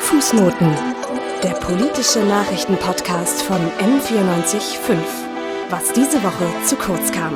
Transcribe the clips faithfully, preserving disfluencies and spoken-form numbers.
Fußnoten, der politische Nachrichtenpodcast von M vierundneunzig Komma fünf. Was diese Woche zu kurz kam.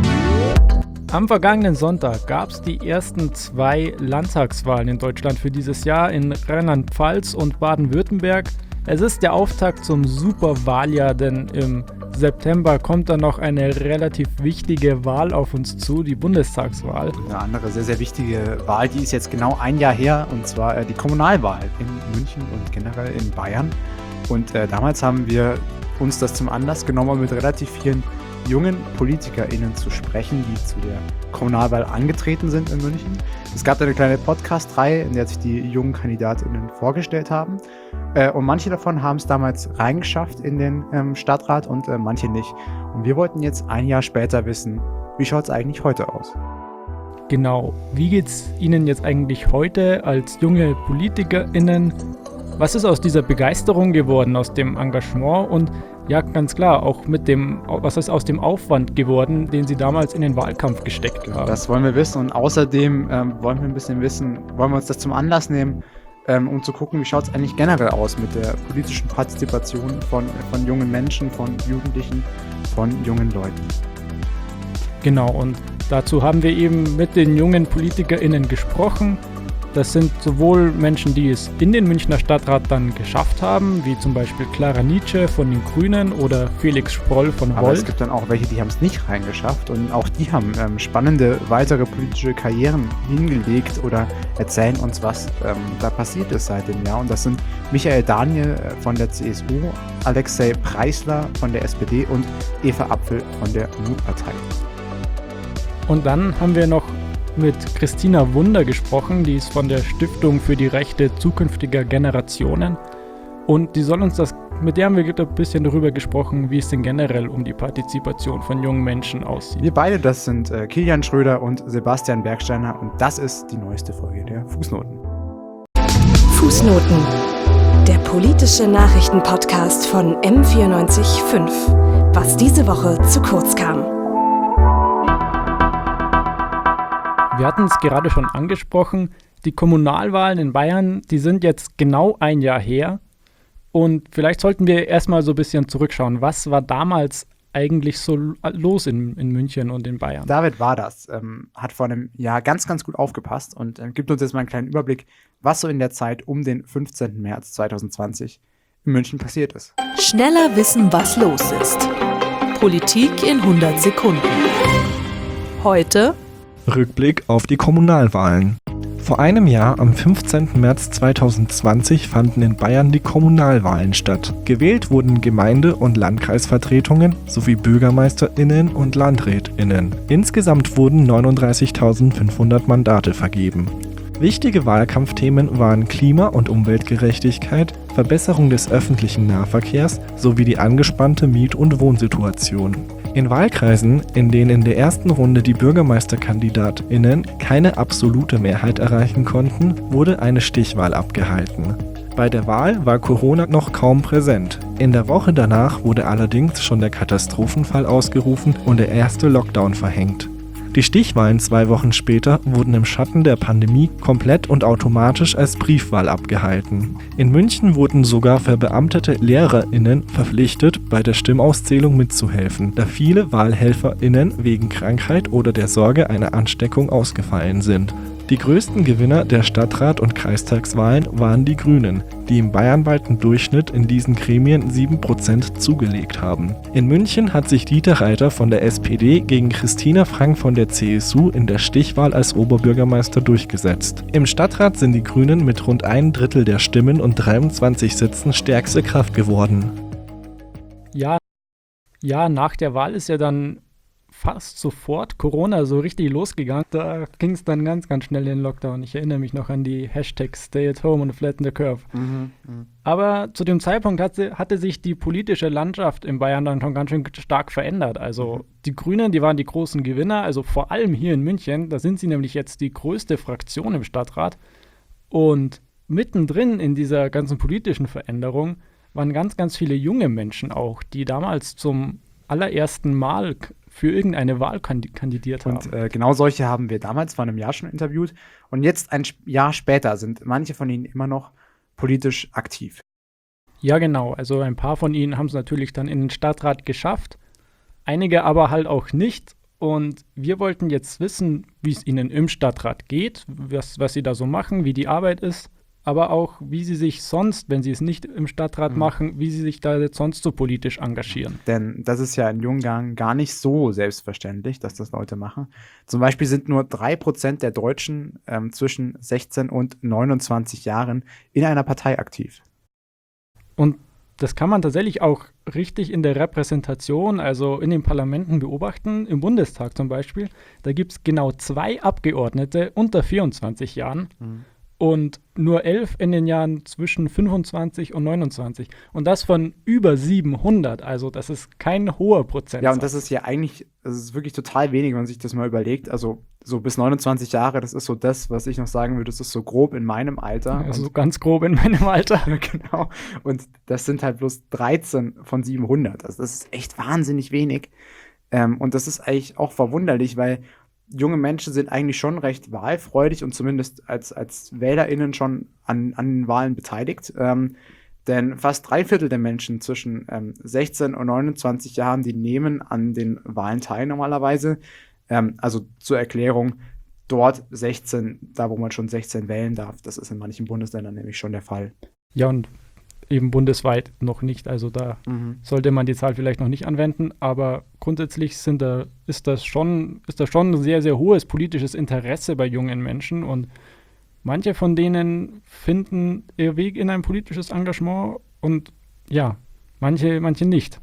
Am vergangenen Sonntag gab es die ersten zwei Landtagswahlen in Deutschland für dieses Jahr in Rheinland-Pfalz und Baden-Württemberg. Es ist der Auftakt zum Superwahljahr, denn im September kommt dann noch eine relativ wichtige Wahl auf uns zu, die Bundestagswahl. Eine andere sehr, sehr wichtige Wahl, die ist jetzt genau ein Jahr her, und zwar äh, die Kommunalwahl in München und generell in Bayern. Und äh, damals haben wir uns das zum Anlass genommen, mit relativ vielen jungen PolitikerInnen zu sprechen, die zu der Kommunalwahl angetreten sind in München. Es gab eine kleine Podcast-Reihe, in der sich die jungen KandidatInnen vorgestellt haben. Äh, und manche davon haben es damals reingeschafft in den ähm, Stadtrat und äh, manche nicht. Und wir wollten jetzt ein Jahr später wissen, wie schaut es eigentlich heute aus? Genau, wie geht's Ihnen jetzt eigentlich heute als junge PolitikerInnen? Was ist aus dieser Begeisterung geworden, aus dem Engagement und ja, ganz klar, auch mit dem, was ist aus dem Aufwand geworden, den Sie damals in den Wahlkampf gesteckt haben? Das wollen wir wissen, und außerdem ähm, wollen wir ein bisschen wissen, wollen wir uns das zum Anlass nehmen, ähm, um zu gucken, wie schaut es eigentlich generell aus mit der politischen Partizipation von, von jungen Menschen, von Jugendlichen, von jungen Leuten. Genau, und dazu haben wir eben mit den jungen PolitikerInnen gesprochen. Das sind sowohl Menschen, die es in den Münchner Stadtrat dann geschafft haben, wie zum Beispiel Clara Nietsche von den Grünen oder Felix Sproll von Volt. Aber es gibt dann auch welche, die haben es nicht reingeschafft, und auch die haben ähm, spannende weitere politische Karrieren hingelegt oder erzählen uns, was ähm, da passiert ist seit dem Jahr. Und das sind Michael Daniel von der C S U, Alexei Preisler von der S P D und Eva Apfel von der Mutpartei. Und dann haben wir noch mit Christina Wunder gesprochen, die ist von der Stiftung für die Rechte zukünftiger Generationen, und die soll uns das, mit der haben wir ein bisschen darüber gesprochen, wie es denn generell um die Partizipation von jungen Menschen aussieht. Wir beide, das sind äh, Kilian Schröder und Sebastian Bergsteiner, und das ist die neueste Folge der Fußnoten. Fußnoten, der politische Nachrichtenpodcast von M vierundneunzig Komma fünf. Was diese Woche zu kurz kam. Wir hatten es gerade schon angesprochen, die Kommunalwahlen in Bayern, die sind jetzt genau ein Jahr her, und vielleicht sollten wir erstmal so ein bisschen zurückschauen. Was war damals eigentlich so los in, in München und in Bayern? David Waders ähm, hat vor einem Jahr ganz, ganz gut aufgepasst und äh, gibt uns jetzt mal einen kleinen Überblick, was so in der Zeit um den fünfzehnten März zweitausendzwanzig in München passiert ist. Schneller wissen, was los ist. Politik in hundert Sekunden. Heute Rückblick auf die Kommunalwahlen. Vor einem Jahr, am fünfzehnten März zweitausendzwanzig, fanden in Bayern die Kommunalwahlen statt. Gewählt wurden Gemeinde- und Landkreisvertretungen sowie BürgermeisterInnen und LandrätInnen. Insgesamt wurden neununddreißigtausendfünfhundert Mandate vergeben. Wichtige Wahlkampfthemen waren Klima- und Umweltgerechtigkeit, Verbesserung des öffentlichen Nahverkehrs sowie die angespannte Miet- und Wohnsituation. In Wahlkreisen, in denen in der ersten Runde die BürgermeisterkandidatInnen keine absolute Mehrheit erreichen konnten, wurde eine Stichwahl abgehalten. Bei der Wahl war Corona noch kaum präsent. In der Woche danach wurde allerdings schon der Katastrophenfall ausgerufen und der erste Lockdown verhängt. Die Stichwahlen zwei Wochen später wurden im Schatten der Pandemie komplett und automatisch als Briefwahl abgehalten. In München wurden sogar verbeamtete LehrerInnen verpflichtet, bei der Stimmauszählung mitzuhelfen, da viele WahlhelferInnen wegen Krankheit oder der Sorge einer Ansteckung ausgefallen sind. Die größten Gewinner der Stadtrat- und Kreistagswahlen waren die Grünen, die im bayernweiten Durchschnitt in diesen Gremien sieben Prozent zugelegt haben. In München hat sich Dieter Reiter von der S P D gegen Christina Frank von der C S U in der Stichwahl als Oberbürgermeister durchgesetzt. Im Stadtrat sind die Grünen mit rund ein Drittel der Stimmen und dreiundzwanzig Sitzen stärkste Kraft geworden. Ja, ja, nach der Wahl ist ja dann fast sofort Corona so richtig losgegangen. Da ging es dann ganz, ganz schnell in den Lockdown. Ich erinnere mich noch an die Hashtags Stay at Home und Flatten the Curve. Mhm, mh. Aber zu dem Zeitpunkt hatte, hatte sich die politische Landschaft in Bayern dann schon ganz schön stark verändert. Also mhm. die Grünen, die waren die großen Gewinner, also vor allem hier in München. Da sind sie nämlich jetzt die größte Fraktion im Stadtrat. Und mittendrin in dieser ganzen politischen Veränderung waren ganz, ganz viele junge Menschen auch, die damals zum allerersten Mal für irgendeine Wahl kandidiert haben. Und äh, genau solche haben wir damals vor einem Jahr schon interviewt. Und jetzt, ein Jahr später, sind manche von ihnen immer noch politisch aktiv. Ja, genau. Also ein paar von ihnen haben es natürlich dann in den Stadtrat geschafft, einige aber halt auch nicht. Und wir wollten jetzt wissen, wie es ihnen im Stadtrat geht, was, was sie da so machen, wie die Arbeit ist, aber auch, wie sie sich sonst, wenn sie es nicht im Stadtrat Mhm. machen, wie sie sich da jetzt sonst so politisch engagieren. Denn das ist ja in Ungarn gar nicht so selbstverständlich, dass das Leute machen. Zum Beispiel sind nur drei Prozent der Deutschen ähm, zwischen sechzehn und neunundzwanzig Jahren in einer Partei aktiv. Und das kann man tatsächlich auch richtig in der Repräsentation, also in den Parlamenten beobachten, im Bundestag zum Beispiel. Da gibt es genau zwei Abgeordnete unter vierundzwanzig Jahren. Und nur elf in den Jahren zwischen fünfundzwanzig und neunundzwanzig. Und das von über siebenhundert. Also das ist kein hoher Prozentsatz. Ja, und das ist ja eigentlich, das ist wirklich total wenig, wenn man sich das mal überlegt. Also so bis neunundzwanzig Jahre, das ist so das, was ich noch sagen würde, das ist so grob in meinem Alter. Also so Und, ganz grob in meinem Alter. genau. Und das sind halt bloß dreizehn von siebenhundert. Also das ist echt wahnsinnig wenig. Ähm, und das ist eigentlich auch verwunderlich, weil junge Menschen sind eigentlich schon recht wahlfreudig und zumindest als, als WählerInnen schon an, an den Wahlen beteiligt. Ähm, denn fast drei Viertel der Menschen zwischen ähm, sechzehn und neunundzwanzig Jahren, die nehmen an den Wahlen teil normalerweise. Ähm, also zur Erklärung, dort sechzehn, da wo man schon sechzehn wählen darf, das ist in manchen Bundesländern nämlich schon der Fall. Ja, und eben bundesweit noch nicht. Also da Mhm. sollte man die Zahl vielleicht noch nicht anwenden, aber grundsätzlich sind da, ist das schon, ist da schon ein sehr, sehr hohes politisches Interesse bei jungen Menschen und manche von denen finden ihr Weg in ein politisches Engagement und ja, manche, manche nicht.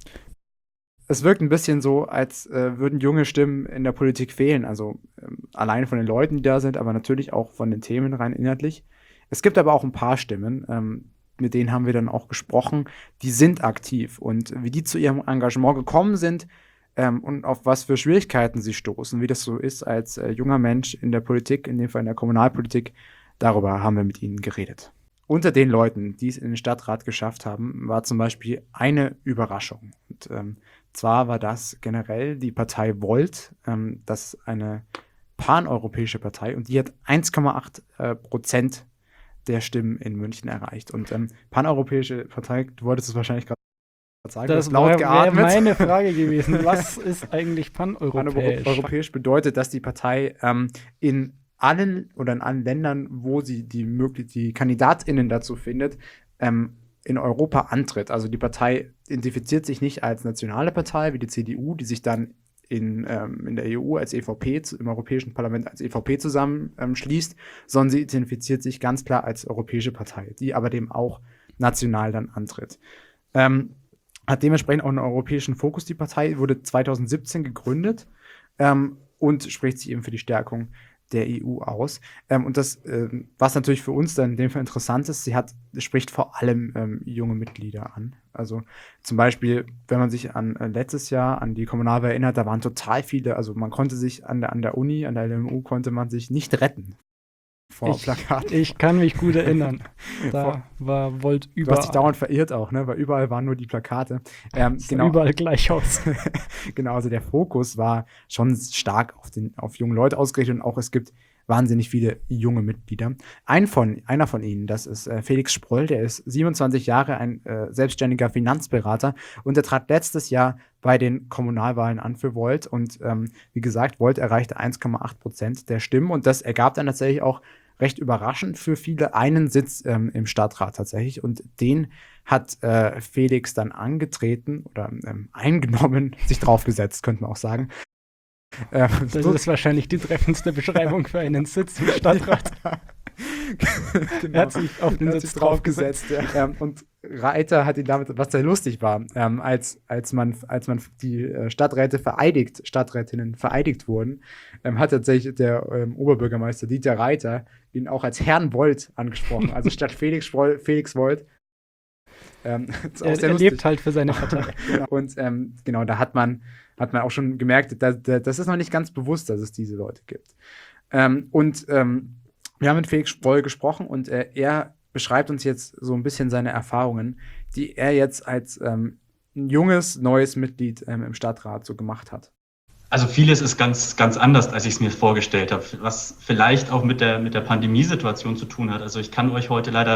Es wirkt ein bisschen so, als äh, würden junge Stimmen in der Politik fehlen. Also ähm, alleine von den Leuten, die da sind, aber natürlich auch von den Themen rein inhaltlich. Es gibt aber auch ein paar Stimmen, ähm, mit denen haben wir dann auch gesprochen, die sind aktiv. Und wie die zu ihrem Engagement gekommen sind ähm, und auf was für Schwierigkeiten sie stoßen, wie das so ist als äh, junger Mensch in der Politik, in dem Fall in der Kommunalpolitik, darüber haben wir mit ihnen geredet. Unter den Leuten, die es in den Stadtrat geschafft haben, war zum Beispiel eine Überraschung. Und ähm, zwar war das generell die Partei Volt, ähm, das ist eine paneuropäische Partei und die hat eins Komma acht äh, Prozent der Stimmen in München erreicht. Und ähm, paneuropäische Partei, du wolltest es wahrscheinlich gerade sagen, du Das hast laut wäre geatmet. meine Frage gewesen. Was ist eigentlich paneuropäisch? Paneuropäisch bedeutet, dass die Partei ähm, in allen oder in allen Ländern, wo sie die, möglich- die KandidatInnen dazu findet, ähm, in Europa antritt. Also die Partei identifiziert sich nicht als nationale Partei wie die C D U, die sich dann in, ähm, in der E U als E V P, zu- im Europäischen Parlament als E V P zusammenschließt, sondern sie identifiziert sich ganz klar als europäische Partei, die aber dem auch national dann antritt. Ähm, hat dementsprechend auch einen europäischen Fokus, die Partei, wurde zweitausendsiebzehn gegründet ähm, und spricht sich eben für die Stärkung der E U aus. Ähm, und das, ähm, was natürlich für uns dann in dem Fall interessant ist, sie hat, spricht vor allem ähm, junge Mitglieder an. Also zum Beispiel, wenn man sich an äh, letztes Jahr an die Kommunalwahl erinnert, da waren total viele, also man konnte sich an der, an der Uni, an der L M U, konnte man sich nicht retten vor Ich, Plakaten. ich kann mich gut erinnern. Da war Volt Du hast überall. dich dauernd verirrt auch, ne? Weil überall waren nur die Plakate. Ähm, Sah genau, überall gleich aus. genau, also der Fokus war schon stark auf, den, auf junge Leute ausgerichtet und auch es gibt wahnsinnig viele junge Mitglieder. Ein von, einer von ihnen, das ist äh, Felix Sproll, der ist siebenundzwanzig Jahre, ein äh, selbstständiger Finanzberater und er trat letztes Jahr bei den Kommunalwahlen an für Volt und ähm, wie gesagt, Volt erreichte eins Komma acht Prozent der Stimmen und das ergab dann tatsächlich auch recht überraschend für viele einen Sitz ähm, im Stadtrat tatsächlich und den hat äh, Felix dann angetreten oder ähm, eingenommen, sich draufgesetzt, könnte man auch sagen. Äh, Das ist wahrscheinlich die treffendste Beschreibung für einen Sitz im Stadtrat. genau. Er hat sich auf den Er hat Sitz sich draufgesetzt. Ja. Ähm, und Reiter hat ihn damit, was sehr lustig war, ähm, als, als, man, als man die äh, Stadträte vereidigt, Stadträtinnen vereidigt wurden, ähm, hat tatsächlich der ähm, Oberbürgermeister Dieter Reiter ihn auch als Herrn Volt angesprochen. Also statt Felix Sproll, Felix Volt. Ähm, ist auch Er, sehr er lustig. lebt halt für seine Partei. Genau. Und ähm, genau, da hat man, hat man auch schon gemerkt, da, da, das ist noch nicht ganz bewusst, dass es diese Leute gibt. Ähm, und ähm, wir haben mit Felix Sproll gesprochen und äh, er beschreibt uns jetzt so ein bisschen seine Erfahrungen, die er jetzt als ähm, ein junges, neues Mitglied ähm, im Stadtrat so gemacht hat. Also vieles ist ganz, ganz anders, als ich es mir vorgestellt habe, was vielleicht auch mit der, mit der Pandemiesituation zu tun hat. Also ich kann euch heute leider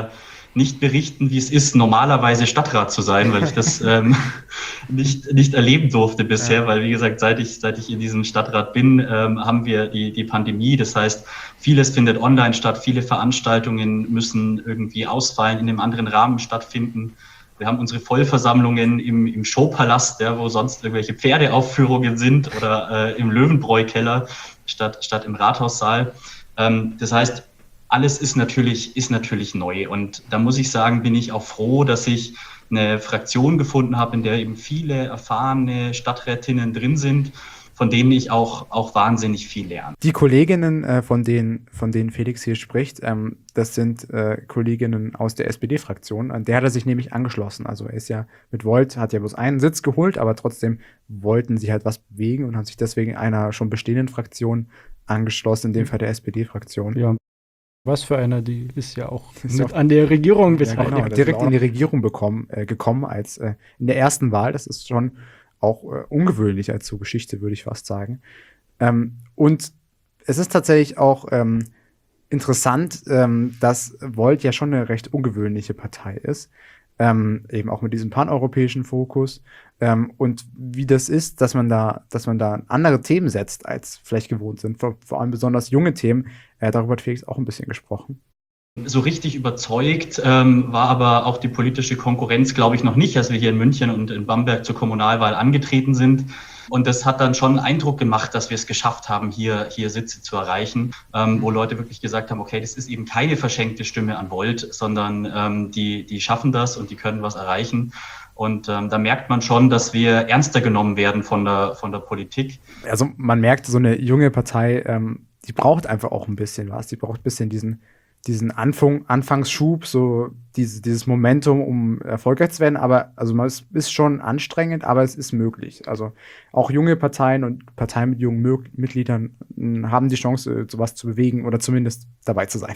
nicht berichten, wie es ist, normalerweise Stadtrat zu sein, weil ich das ähm, nicht, nicht erleben durfte bisher, ja. weil wie gesagt, seit ich, seit ich in diesem Stadtrat bin, ähm, haben wir die, die Pandemie. Das heißt, vieles findet online statt, viele Veranstaltungen müssen irgendwie ausfallen, in einem anderen Rahmen stattfinden. Wir haben unsere Vollversammlungen im, im Showpalast, ja, wo sonst irgendwelche Pferdeaufführungen sind oder äh, im Löwenbräu-Keller statt, statt im Rathaussaal. Ähm, das heißt, alles ist natürlich, ist natürlich neu. Und da muss ich sagen, bin ich auch froh, dass ich eine Fraktion gefunden habe, in der eben viele erfahrene Stadträtinnen drin sind, von denen ich auch, auch wahnsinnig viel lerne. Die Kolleginnen, äh, von denen, von denen Felix hier spricht, ähm, das sind äh, Kolleginnen aus der S P D-Fraktion. An der hat er sich nämlich angeschlossen. Also er ist ja mit Volt, hat ja bloß einen Sitz geholt, aber trotzdem wollten sie halt was bewegen und haben sich deswegen einer schon bestehenden Fraktion angeschlossen, in dem Fall der S P D-Fraktion. Ja. Was für einer, die ist ja auch ist mit an der Regierung bis ja, genau, direkt in die Regierung bekommen, äh, gekommen als äh, in der ersten Wahl. Das ist schon auch äh, ungewöhnlich als so Geschichte, würde ich fast sagen. Ähm, und es ist tatsächlich auch ähm, interessant, ähm, dass Volt ja schon eine recht ungewöhnliche Partei ist. Ähm, eben auch mit diesem paneuropäischen Fokus. Ähm, und wie das ist, dass man da, dass man da andere Themen setzt, als vielleicht gewohnt sind. Vor, vor allem besonders junge Themen. Äh, darüber hat Felix auch ein bisschen gesprochen. So richtig überzeugt ähm, war aber auch die politische Konkurrenz, glaube ich, noch nicht, als wir hier in München und in Bamberg zur Kommunalwahl angetreten sind. Und das hat dann schon einen Eindruck gemacht, dass wir es geschafft haben, hier, hier Sitze zu erreichen, ähm, wo Leute wirklich gesagt haben, okay, das ist eben keine verschenkte Stimme an Volt, sondern ähm, die, die schaffen das und die können was erreichen. Und ähm, da merkt man schon, dass wir ernster genommen werden von der, von der Politik. Also man merkt, so eine junge Partei, ähm, die braucht einfach auch ein bisschen was. Die braucht ein bisschen diesen diesen Anfang, Anfangsschub, so diese, dieses Momentum, um erfolgreich zu werden. Aber also man ist, ist schon anstrengend, aber es ist möglich. Also auch junge Parteien und Parteien mit jungen Mö- Mitgliedern m, haben die Chance, sowas zu bewegen oder zumindest dabei zu sein.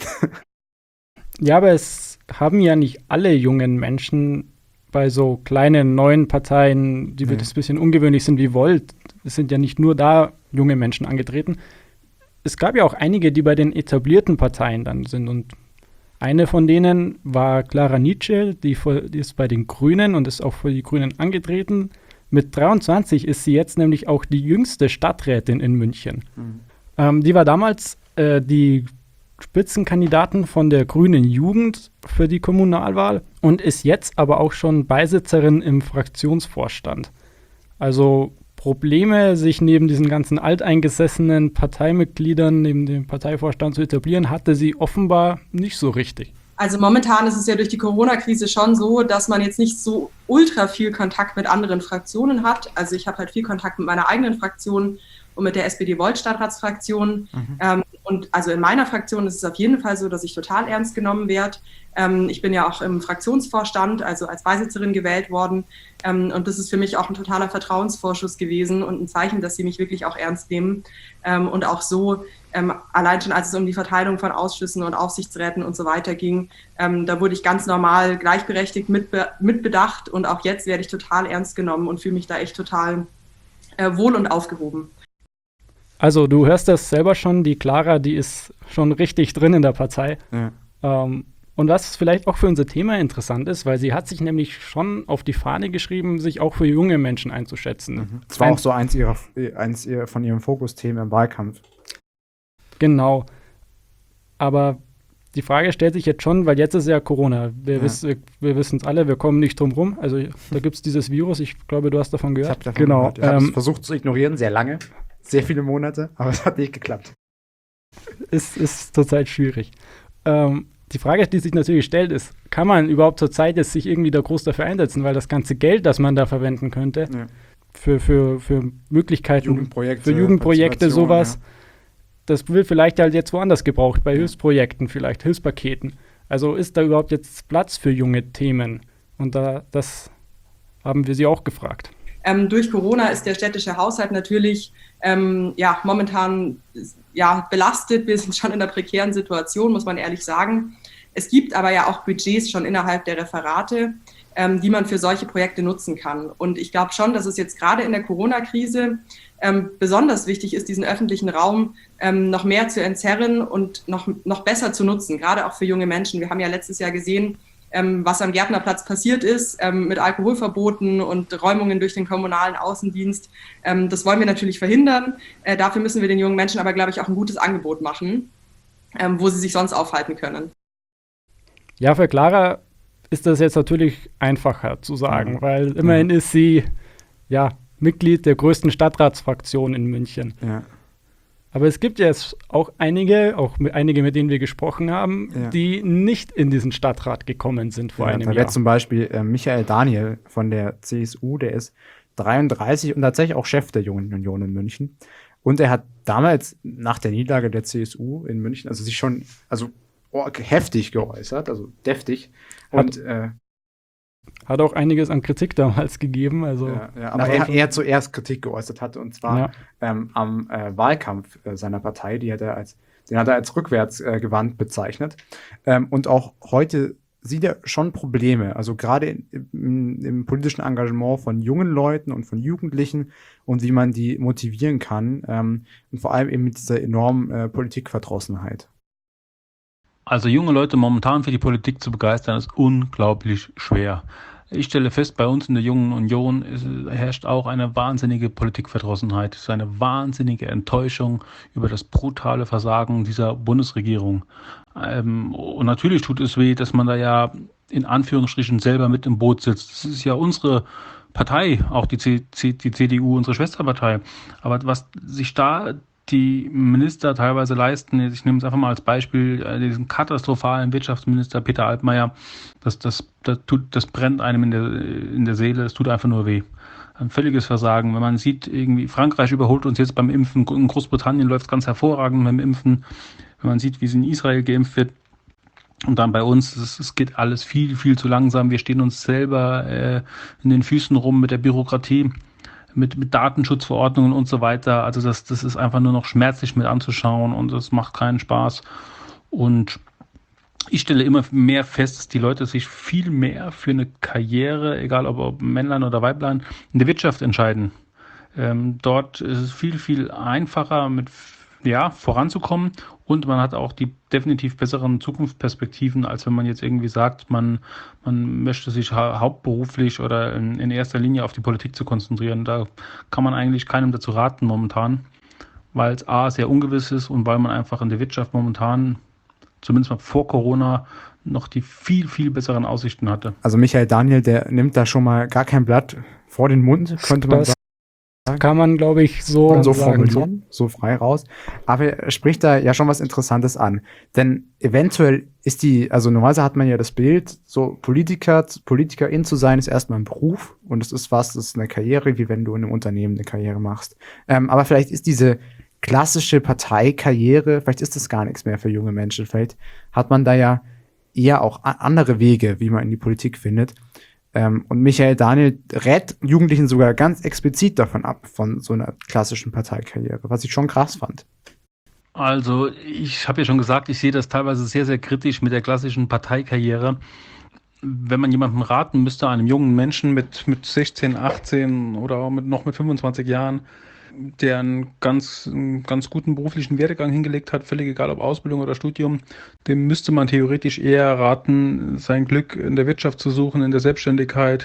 Ja, aber es haben ja nicht alle jungen Menschen bei so kleinen neuen Parteien, die wirklich ein bisschen ungewöhnlich sind wie Volt. Es sind ja nicht nur da junge Menschen angetreten. Es gab ja auch einige, die bei den etablierten Parteien dann sind. Und eine von denen war Clara Nietzsche, die, die ist bei den Grünen und ist auch für die Grünen angetreten. Mit dreiundzwanzig ist sie jetzt nämlich auch die jüngste Stadträtin in München. Mhm. Ähm, die war damals äh, die Spitzenkandidatin von der Grünen Jugend für die Kommunalwahl und ist jetzt aber auch schon Beisitzerin im Fraktionsvorstand. Also Probleme, sich neben diesen ganzen alteingesessenen Parteimitgliedern, neben dem Parteivorstand zu etablieren, hatte sie offenbar nicht so richtig. Also momentan ist es ja durch die Corona-Krise schon so, dass man jetzt nicht so ultra viel Kontakt mit anderen Fraktionen hat. Also ich habe halt viel Kontakt mit meiner eigenen Fraktion und mit der S P D-Volt-Stadtratsfraktion. Mhm. Ähm, und also in meiner Fraktion ist es auf jeden Fall so, dass ich total ernst genommen werde. Ähm, ich bin ja auch im Fraktionsvorstand, also als Beisitzerin gewählt worden. Ähm, und das ist für mich auch ein totaler Vertrauensvorschuss gewesen und ein Zeichen, dass sie mich wirklich auch ernst nehmen. Ähm, und auch so, ähm, allein schon als es um die Verteilung von Ausschüssen und Aufsichtsräten und so weiter ging, ähm, da wurde ich ganz normal gleichberechtigt mitbe- mitbedacht. Und auch jetzt werde ich total ernst genommen und fühle mich da echt total äh, wohl und aufgehoben. Also du hörst das selber schon, die Clara, die ist schon richtig drin in der Partei. Ja. Ähm, und was vielleicht auch für unser Thema interessant ist, weil sie hat sich nämlich schon auf die Fahne geschrieben, sich auch für junge Menschen einzuschätzen. Mhm. Das war Ein- auch so eins, ihrer, eins ihrer, von ihren Fokusthemen im Wahlkampf. Genau. Aber die Frage stellt sich jetzt schon, weil jetzt ist ja Corona. Wir, ja. wiss, wir, wir wissen es alle, wir kommen nicht drum rum. Also da gibt es dieses Virus, ich glaube, du hast davon gehört. Ich habe davon genau. gehört. Ich habe ähm, es versucht zu ignorieren, sehr lange. Sehr viele Monate, aber es hat nicht geklappt. Es ist zurzeit schwierig. Ähm, die Frage, die sich natürlich stellt, ist, kann man überhaupt zurzeit jetzt sich irgendwie da groß dafür einsetzen, weil das ganze Geld, das man da verwenden könnte, ja. für, für, für Möglichkeiten, Jugendprojekte, für Jugendprojekte, sowas, ja. das wird vielleicht halt jetzt woanders gebraucht, bei ja. Hilfsprojekten vielleicht, Hilfspaketen. Also ist da überhaupt jetzt Platz für junge Themen? Und da, das haben wir sie auch gefragt. Ähm, durch Corona ist der städtische Haushalt natürlich ähm, ja, momentan ja, belastet. Wir sind schon in einer prekären Situation, muss man ehrlich sagen. Es gibt aber ja auch Budgets schon innerhalb der Referate, ähm, die man für solche Projekte nutzen kann. Und ich glaube schon, dass es jetzt gerade in der Corona-Krise ähm, besonders wichtig ist, diesen öffentlichen Raum ähm, noch mehr zu entzerren und noch, noch besser zu nutzen, gerade auch für junge Menschen. Wir haben ja letztes Jahr gesehen, ähm, was am Gärtnerplatz passiert ist, ähm, mit Alkoholverboten und Räumungen durch den kommunalen Außendienst. Ähm, das wollen wir natürlich verhindern. Äh, dafür müssen wir den jungen Menschen aber, glaube ich, auch ein gutes Angebot machen, ähm, wo sie sich sonst aufhalten können. Ja, für Clara ist das jetzt natürlich einfacher zu sagen, Mhm. weil immerhin Ja. ist sie ja Mitglied der größten Stadtratsfraktion in München. Ja. Aber es gibt jetzt auch einige, auch mit, einige, mit denen wir gesprochen haben, Ja. die nicht in diesen Stadtrat gekommen sind vor Ja, einem da Jahr. wäre zum Beispiel äh, Michael Daniel von der C S U, der ist dreiunddreißig und tatsächlich auch Chef der Jungen Union in München. Und er hat damals nach der Niederlage der C S U in München, also sich schon also oh, heftig geäußert, also deftig. Und äh, Hat auch einiges an Kritik damals gegeben. Also ja, ja, aber er, er zuerst Kritik geäußert hatte, und zwar Ja. ähm, am äh, Wahlkampf äh, seiner Partei, die hat er als, den hat er als rückwärtsgewandt äh, bezeichnet. Ähm, und auch heute sieht er schon Probleme, also gerade in- im, im politischen Engagement von jungen Leuten und von Jugendlichen und wie man die motivieren kann, ähm, und vor allem eben mit dieser enormen äh, Politikverdrossenheit. Also junge Leute momentan für die Politik zu begeistern, ist unglaublich schwer. Ich stelle fest, bei uns in der Jungen Union ist, herrscht auch eine wahnsinnige Politikverdrossenheit. Es ist eine wahnsinnige Enttäuschung über das brutale Versagen dieser Bundesregierung. Ähm, und natürlich tut es weh, dass man da ja in Anführungsstrichen selber mit im Boot sitzt. Das ist ja unsere Partei, auch die, C C die C D U, unsere Schwesterpartei. Aber was sich da die Minister teilweise leisten, ich nehme es einfach mal als Beispiel, äh, diesen katastrophalen Wirtschaftsminister Peter Altmaier, das, das, das, tut, das brennt einem in der, in der Seele, es tut einfach nur weh. Ein völliges Versagen. Wenn man sieht, irgendwie Frankreich überholt uns jetzt beim Impfen, in Großbritannien läuft es ganz hervorragend beim Impfen. Wenn man sieht, wie es in Israel geimpft wird, und dann bei uns, es, es geht alles viel, viel zu langsam. Wir stehen uns selber äh, in den Füßen rum mit der Bürokratie, mit, mit Datenschutzverordnungen und so weiter. Also das, das ist einfach nur noch schmerzlich mit anzuschauen und das macht keinen Spaß. Und ich stelle immer mehr fest, dass die Leute sich viel mehr für eine Karriere, egal ob, ob Männlein oder Weiblein, in der Wirtschaft entscheiden. Ähm, dort ist es viel, viel einfacher, mit ja, voranzukommen, und man hat auch die definitiv besseren Zukunftsperspektiven, als wenn man jetzt irgendwie sagt, man, man möchte sich hau- hauptberuflich oder in, in erster Linie auf die Politik zu konzentrieren. Da kann man eigentlich keinem dazu raten momentan, weil es A, sehr ungewiss ist und weil man einfach in der Wirtschaft momentan, zumindest mal vor Corona, noch die viel, viel besseren Aussichten hatte. Also Michael Daniel, der nimmt da schon mal gar kein Blatt vor den Mund, könnte man Das sagen. kann man, glaube ich, so, Und so sagen. formulieren, so frei raus. Aber er spricht da ja schon was Interessantes an. Denn eventuell ist die, also normalerweise hat man ja das Bild, so Politiker, Politikerin zu sein, ist erstmal ein Beruf. Und es ist was, das ist eine Karriere, wie wenn du in einem Unternehmen eine Karriere machst. Ähm, aber vielleicht ist diese klassische Parteikarriere, vielleicht ist das gar nichts mehr für junge Menschen. Vielleicht hat man da ja eher auch a- andere Wege, wie man in die Politik findet. Ähm, und Michael Daniel rät Jugendlichen sogar ganz explizit davon ab, von so einer klassischen Parteikarriere, was ich schon krass fand. Also ich habe ja schon gesagt, ich sehe das teilweise sehr, sehr kritisch mit der klassischen Parteikarriere. Wenn man jemandem raten müsste, einem jungen Menschen mit, mit sechzehn, achtzehn oder auch mit, noch mit fünfundzwanzig Jahren, der einen ganz, einen ganz guten beruflichen Werdegang hingelegt hat, völlig egal ob Ausbildung oder Studium, dem müsste man theoretisch eher raten, sein Glück in der Wirtschaft zu suchen, in der Selbstständigkeit,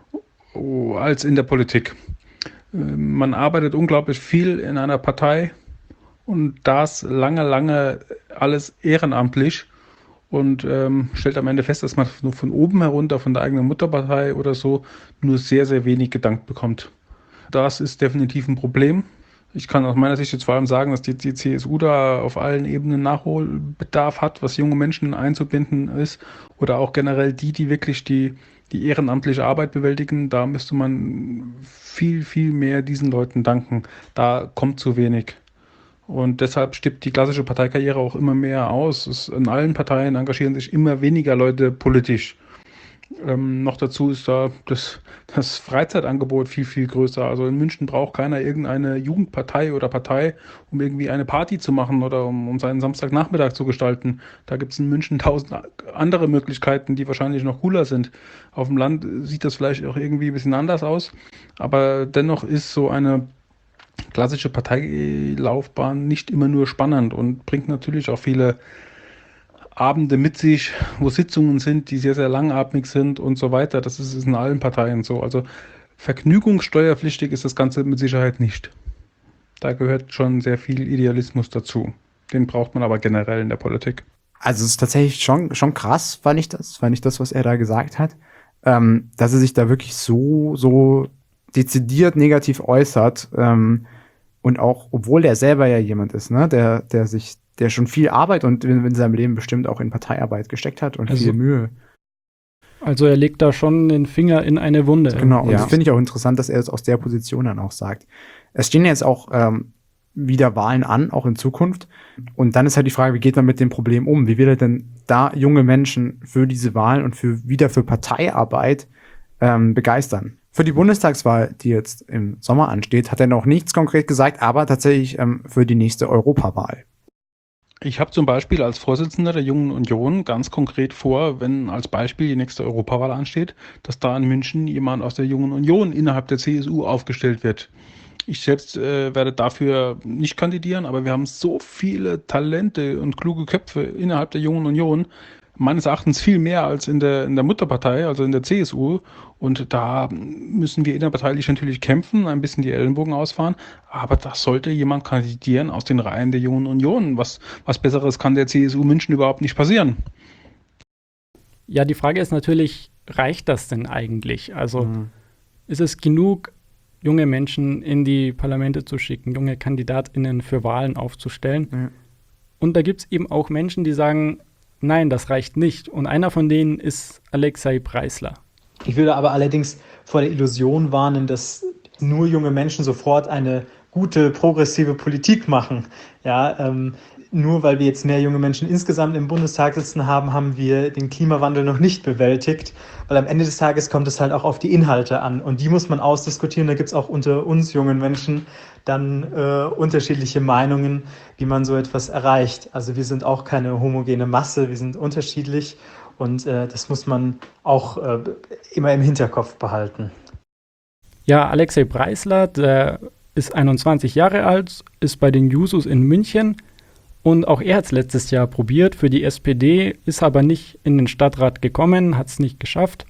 oh, als in der Politik. Äh, Man arbeitet unglaublich viel in einer Partei und das lange, lange alles ehrenamtlich und ähm, stellt am Ende fest, dass man nur von oben herunter, von der eigenen Mutterpartei oder so, nur sehr, sehr wenig gedankt bekommt. Das ist definitiv ein Problem. Ich kann aus meiner Sicht jetzt vor allem sagen, dass die, die C S U da auf allen Ebenen Nachholbedarf hat, was junge Menschen einzubinden ist. Oder auch generell die, die wirklich die, die ehrenamtliche Arbeit bewältigen. Da müsste man viel, viel mehr diesen Leuten danken. Da kommt zu wenig. Und deshalb stirbt die klassische Parteikarriere auch immer mehr aus. Es, in allen Parteien engagieren sich immer weniger Leute politisch. Ähm, noch dazu ist da das, das Freizeitangebot viel, viel größer. Also in München braucht keiner irgendeine Jugendpartei oder Partei, um irgendwie eine Party zu machen oder um, um seinen Samstagnachmittag zu gestalten. Da gibt es in München tausend andere Möglichkeiten, die wahrscheinlich noch cooler sind. Auf dem Land sieht das vielleicht auch irgendwie ein bisschen anders aus, aber dennoch ist so eine klassische Parteilaufbahn nicht immer nur spannend und bringt natürlich auch viele Abende mit sich, wo Sitzungen sind, die sehr, sehr langatmig sind und so weiter. Das ist, ist in allen Parteien so. Also vergnügungssteuerpflichtig ist das Ganze mit Sicherheit nicht. Da gehört schon sehr viel Idealismus dazu. Den braucht man aber generell in der Politik. Also es ist tatsächlich schon, schon krass, fand ich das, fand ich das, was er da gesagt hat, ähm, dass er sich da wirklich so, so dezidiert negativ äußert, ähm, und auch, obwohl er selber ja jemand ist, ne, der, der sich, der schon viel Arbeit und in, in seinem Leben bestimmt auch in Parteiarbeit gesteckt hat und Also- viel Mühe. Also er legt da schon den Finger in eine Wunde. Genau, und ja. das finde ich auch interessant, dass er es aus der Position dann auch sagt. Es stehen jetzt auch ähm, wieder Wahlen an, auch in Zukunft. Und dann ist halt die Frage, wie geht man mit dem Problem um? Wie will er denn da junge Menschen für diese Wahlen und für wieder für Parteiarbeit ähm, begeistern? Für die Bundestagswahl, die jetzt im Sommer ansteht, hat er noch nichts konkret gesagt, aber tatsächlich ähm, für die nächste Europawahl. Ich habe zum Beispiel als Vorsitzender der Jungen Union ganz konkret vor, wenn als Beispiel die nächste Europawahl ansteht, dass da in München jemand aus der Jungen Union innerhalb der C S U aufgestellt wird. Ich selbst äh, werde dafür nicht kandidieren, aber wir haben so viele Talente und kluge Köpfe innerhalb der Jungen Union, meines Erachtens viel mehr als in der, in der Mutterpartei, also in der C S U. Und da müssen wir innerparteilich natürlich kämpfen, ein bisschen die Ellenbogen ausfahren. Aber da sollte jemand kandidieren aus den Reihen der Jungen Union. Was, was Besseres kann der C S U München überhaupt nicht passieren. Ja, die Frage ist natürlich, reicht das denn eigentlich? Also Mhm. ist es genug, junge Menschen in die Parlamente zu schicken, junge KandidatInnen für Wahlen aufzustellen? Ja. Und da gibt es eben auch Menschen, die sagen, nein, das reicht nicht. Und einer von denen ist Alexei Preisler. Ich würde aber allerdings vor der Illusion warnen, dass nur junge Menschen sofort eine gute, progressive Politik machen. Ja, ähm, nur weil wir jetzt mehr junge Menschen insgesamt im Bundestag sitzen haben, haben wir den Klimawandel noch nicht bewältigt. Weil am Ende des Tages kommt es halt auch auf die Inhalte an. Und die muss man ausdiskutieren. Da gibt es auch unter uns jungen Menschen dann äh, unterschiedliche Meinungen, wie man so etwas erreicht. Also wir sind auch keine homogene Masse, wir sind unterschiedlich. Und äh, das muss man auch äh, immer im Hinterkopf behalten. Ja, Alexei Preisler, der ist einundzwanzig Jahre alt, ist bei den Jusos in München und auch er hat es letztes Jahr probiert für die S P D, ist aber nicht in den Stadtrat gekommen, hat es nicht geschafft.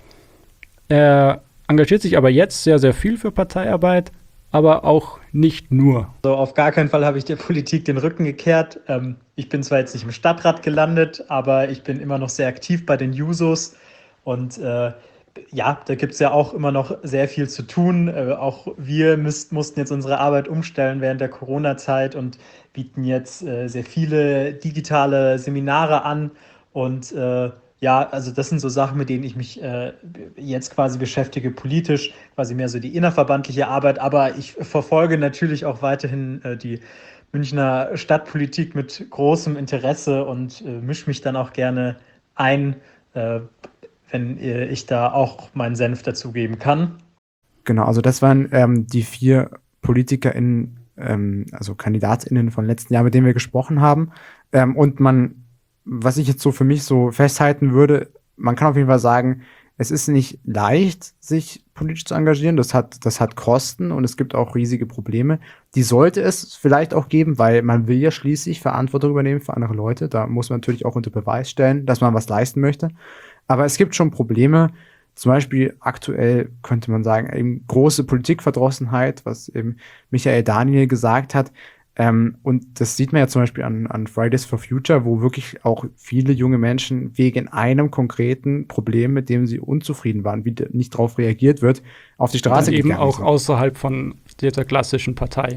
Er engagiert sich aber jetzt sehr, sehr viel für Parteiarbeit, aber auch nicht nur. Also auf gar keinen Fall habe ich der Politik den Rücken gekehrt. Ähm, ich bin zwar jetzt nicht im Stadtrat gelandet, aber ich bin immer noch sehr aktiv bei den Jusos und äh, ja, da gibt es ja auch immer noch sehr viel zu tun. Äh, auch wir müsst, mussten jetzt unsere Arbeit umstellen während der Corona-Zeit und bieten jetzt äh, sehr viele digitale Seminare an. Und äh, ja, also das sind so Sachen, mit denen ich mich äh, jetzt quasi beschäftige, politisch, quasi mehr so die innerverbandliche Arbeit. Aber ich verfolge natürlich auch weiterhin äh, die Münchner Stadtpolitik mit großem Interesse und äh, mische mich dann auch gerne ein, äh, wenn ich da auch meinen Senf dazugeben kann. Genau, also das waren ähm, die vier PolitikerInnen, ähm, also KandidatInnen von letzten Jahr, mit denen wir gesprochen haben. Ähm, und man, was ich jetzt so für mich so festhalten würde, man kann auf jeden Fall sagen, es ist nicht leicht, sich politisch zu engagieren. Das hat, das hat Kosten und es gibt auch riesige Probleme. Die sollte es vielleicht auch geben, weil man will ja schließlich Verantwortung übernehmen für andere Leute. Da muss man natürlich auch unter Beweis stellen, dass man was leisten möchte. Aber es gibt schon Probleme. Zum Beispiel aktuell könnte man sagen, eben große Politikverdrossenheit, was eben Michael Daniel gesagt hat. Ähm, und das sieht man ja zum Beispiel an, an Fridays for Future, wo wirklich auch viele junge Menschen wegen einem konkreten Problem, mit dem sie unzufrieden waren, wie nicht darauf reagiert wird, auf die Straße eben gegangen auch sind. außerhalb von dieser klassischen Partei.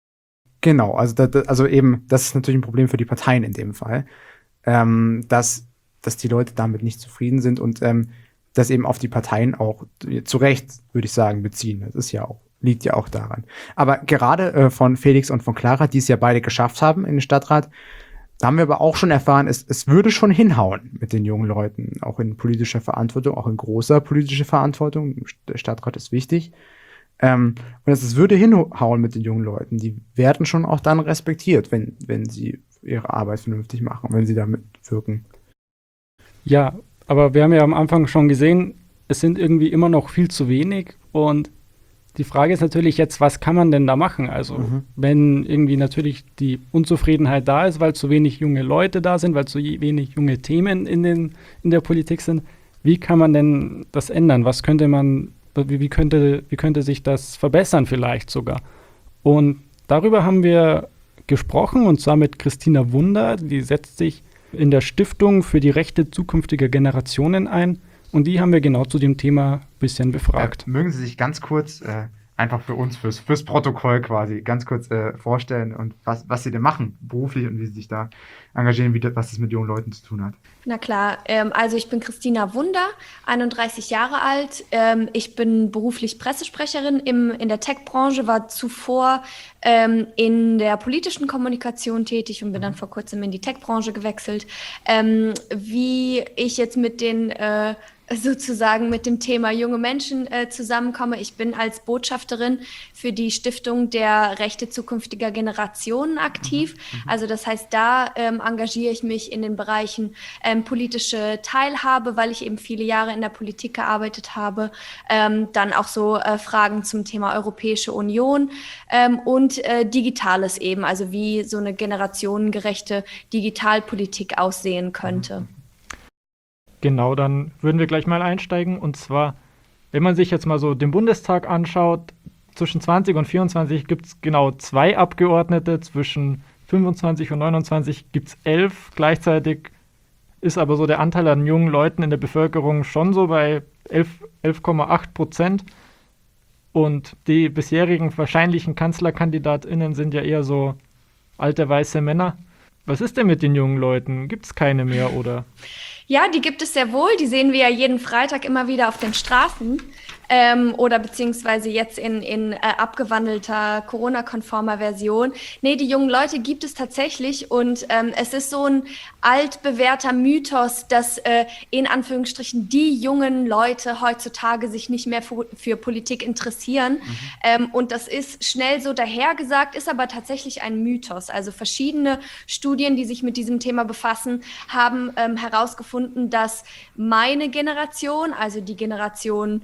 Genau, also, da, da, also eben, das ist natürlich ein Problem für die Parteien in dem Fall, ähm, dass, dass die Leute damit nicht zufrieden sind und ähm, das eben auf die Parteien auch zu Recht, würde ich sagen, beziehen. Das ist ja auch, liegt ja auch daran. Aber gerade äh, von Felix und von Clara, die es ja beide geschafft haben in den Stadtrat, da haben wir aber auch schon erfahren, es, es würde schon hinhauen mit den jungen Leuten, auch in politischer Verantwortung, auch in großer politischer Verantwortung. Der Stadtrat ist wichtig. Ähm, und es würde hinhauen mit den jungen Leuten. Die werden schon auch dann respektiert, wenn, wenn sie ihre Arbeit vernünftig machen, wenn sie damit wirken. Ja, aber wir haben ja am Anfang schon gesehen, es sind irgendwie immer noch viel zu wenig und Die Frage ist natürlich jetzt, was kann man denn da machen? Also mhm. wenn irgendwie natürlich die Unzufriedenheit da ist, weil zu wenig junge Leute da sind, weil zu wenig junge Themen in, den, in der Politik sind, wie kann man denn das ändern? Was könnte man, wie, wie, könnte, wie könnte sich das verbessern vielleicht sogar? Und darüber haben wir gesprochen, und zwar mit Christina Wunder, die setzt sich in der Stiftung für die Rechte zukünftiger Generationen ein. Und die haben wir genau zu dem Thema ein bisschen befragt. Äh, mögen Sie sich ganz kurz, äh, einfach für uns, fürs, fürs Protokoll quasi, ganz kurz äh, vorstellen und was, was Sie denn machen beruflich und wie Sie sich da engagieren, wie das, was das mit jungen Leuten zu tun hat? Na klar, ähm, also ich bin Christina Wunder, einunddreißig Jahre alt. Ähm, ich bin beruflich Pressesprecherin im, in der Tech-Branche, war zuvor ähm, in der politischen Kommunikation tätig und bin dann vor kurzem in die Tech-Branche gewechselt. Ähm, wie ich jetzt mit den äh, sozusagen mit dem Thema junge Menschen äh, zusammenkomme. Ich bin als Botschafterin für die Stiftung der Rechte zukünftiger Generationen aktiv. Mhm. Also das heißt, da ähm, engagiere ich mich in den Bereichen ähm, politische Teilhabe, weil ich eben viele Jahre in der Politik gearbeitet habe. Ähm, dann auch so äh, Fragen zum Thema Europäische Union ähm, und äh, Digitales eben, also wie so eine generationengerechte Digitalpolitik aussehen könnte. Mhm. Genau, dann würden wir gleich mal einsteigen. Und zwar, wenn man sich jetzt mal so den Bundestag anschaut, zwischen zwanzig und vierundzwanzig gibt es genau zwei Abgeordnete, zwischen fünfundzwanzig und neunundzwanzig gibt es elf. Gleichzeitig ist aber so der Anteil an jungen Leuten in der Bevölkerung schon so bei elf Komma acht Prozent. Und die bisherigen wahrscheinlichen KanzlerkandidatInnen sind ja eher so alte weiße Männer. Was ist denn mit den jungen Leuten? Gibt es keine mehr, oder? Ja, die gibt es sehr wohl. Die sehen wir ja jeden Freitag immer wieder auf den Straßen ähm, oder beziehungsweise jetzt in, in äh, abgewandelter, Corona-konformer Version. Nee, die jungen Leute gibt es tatsächlich und ähm, es ist so ein altbewährter Mythos, dass äh, in Anführungsstrichen die jungen Leute heutzutage sich nicht mehr für, für Politik interessieren. Mhm. Ähm, und das ist schnell so dahergesagt, ist aber tatsächlich ein Mythos. Also verschiedene Studien, die sich mit diesem Thema befassen, haben ähm, herausgefunden, dass meine Generation, also die Generation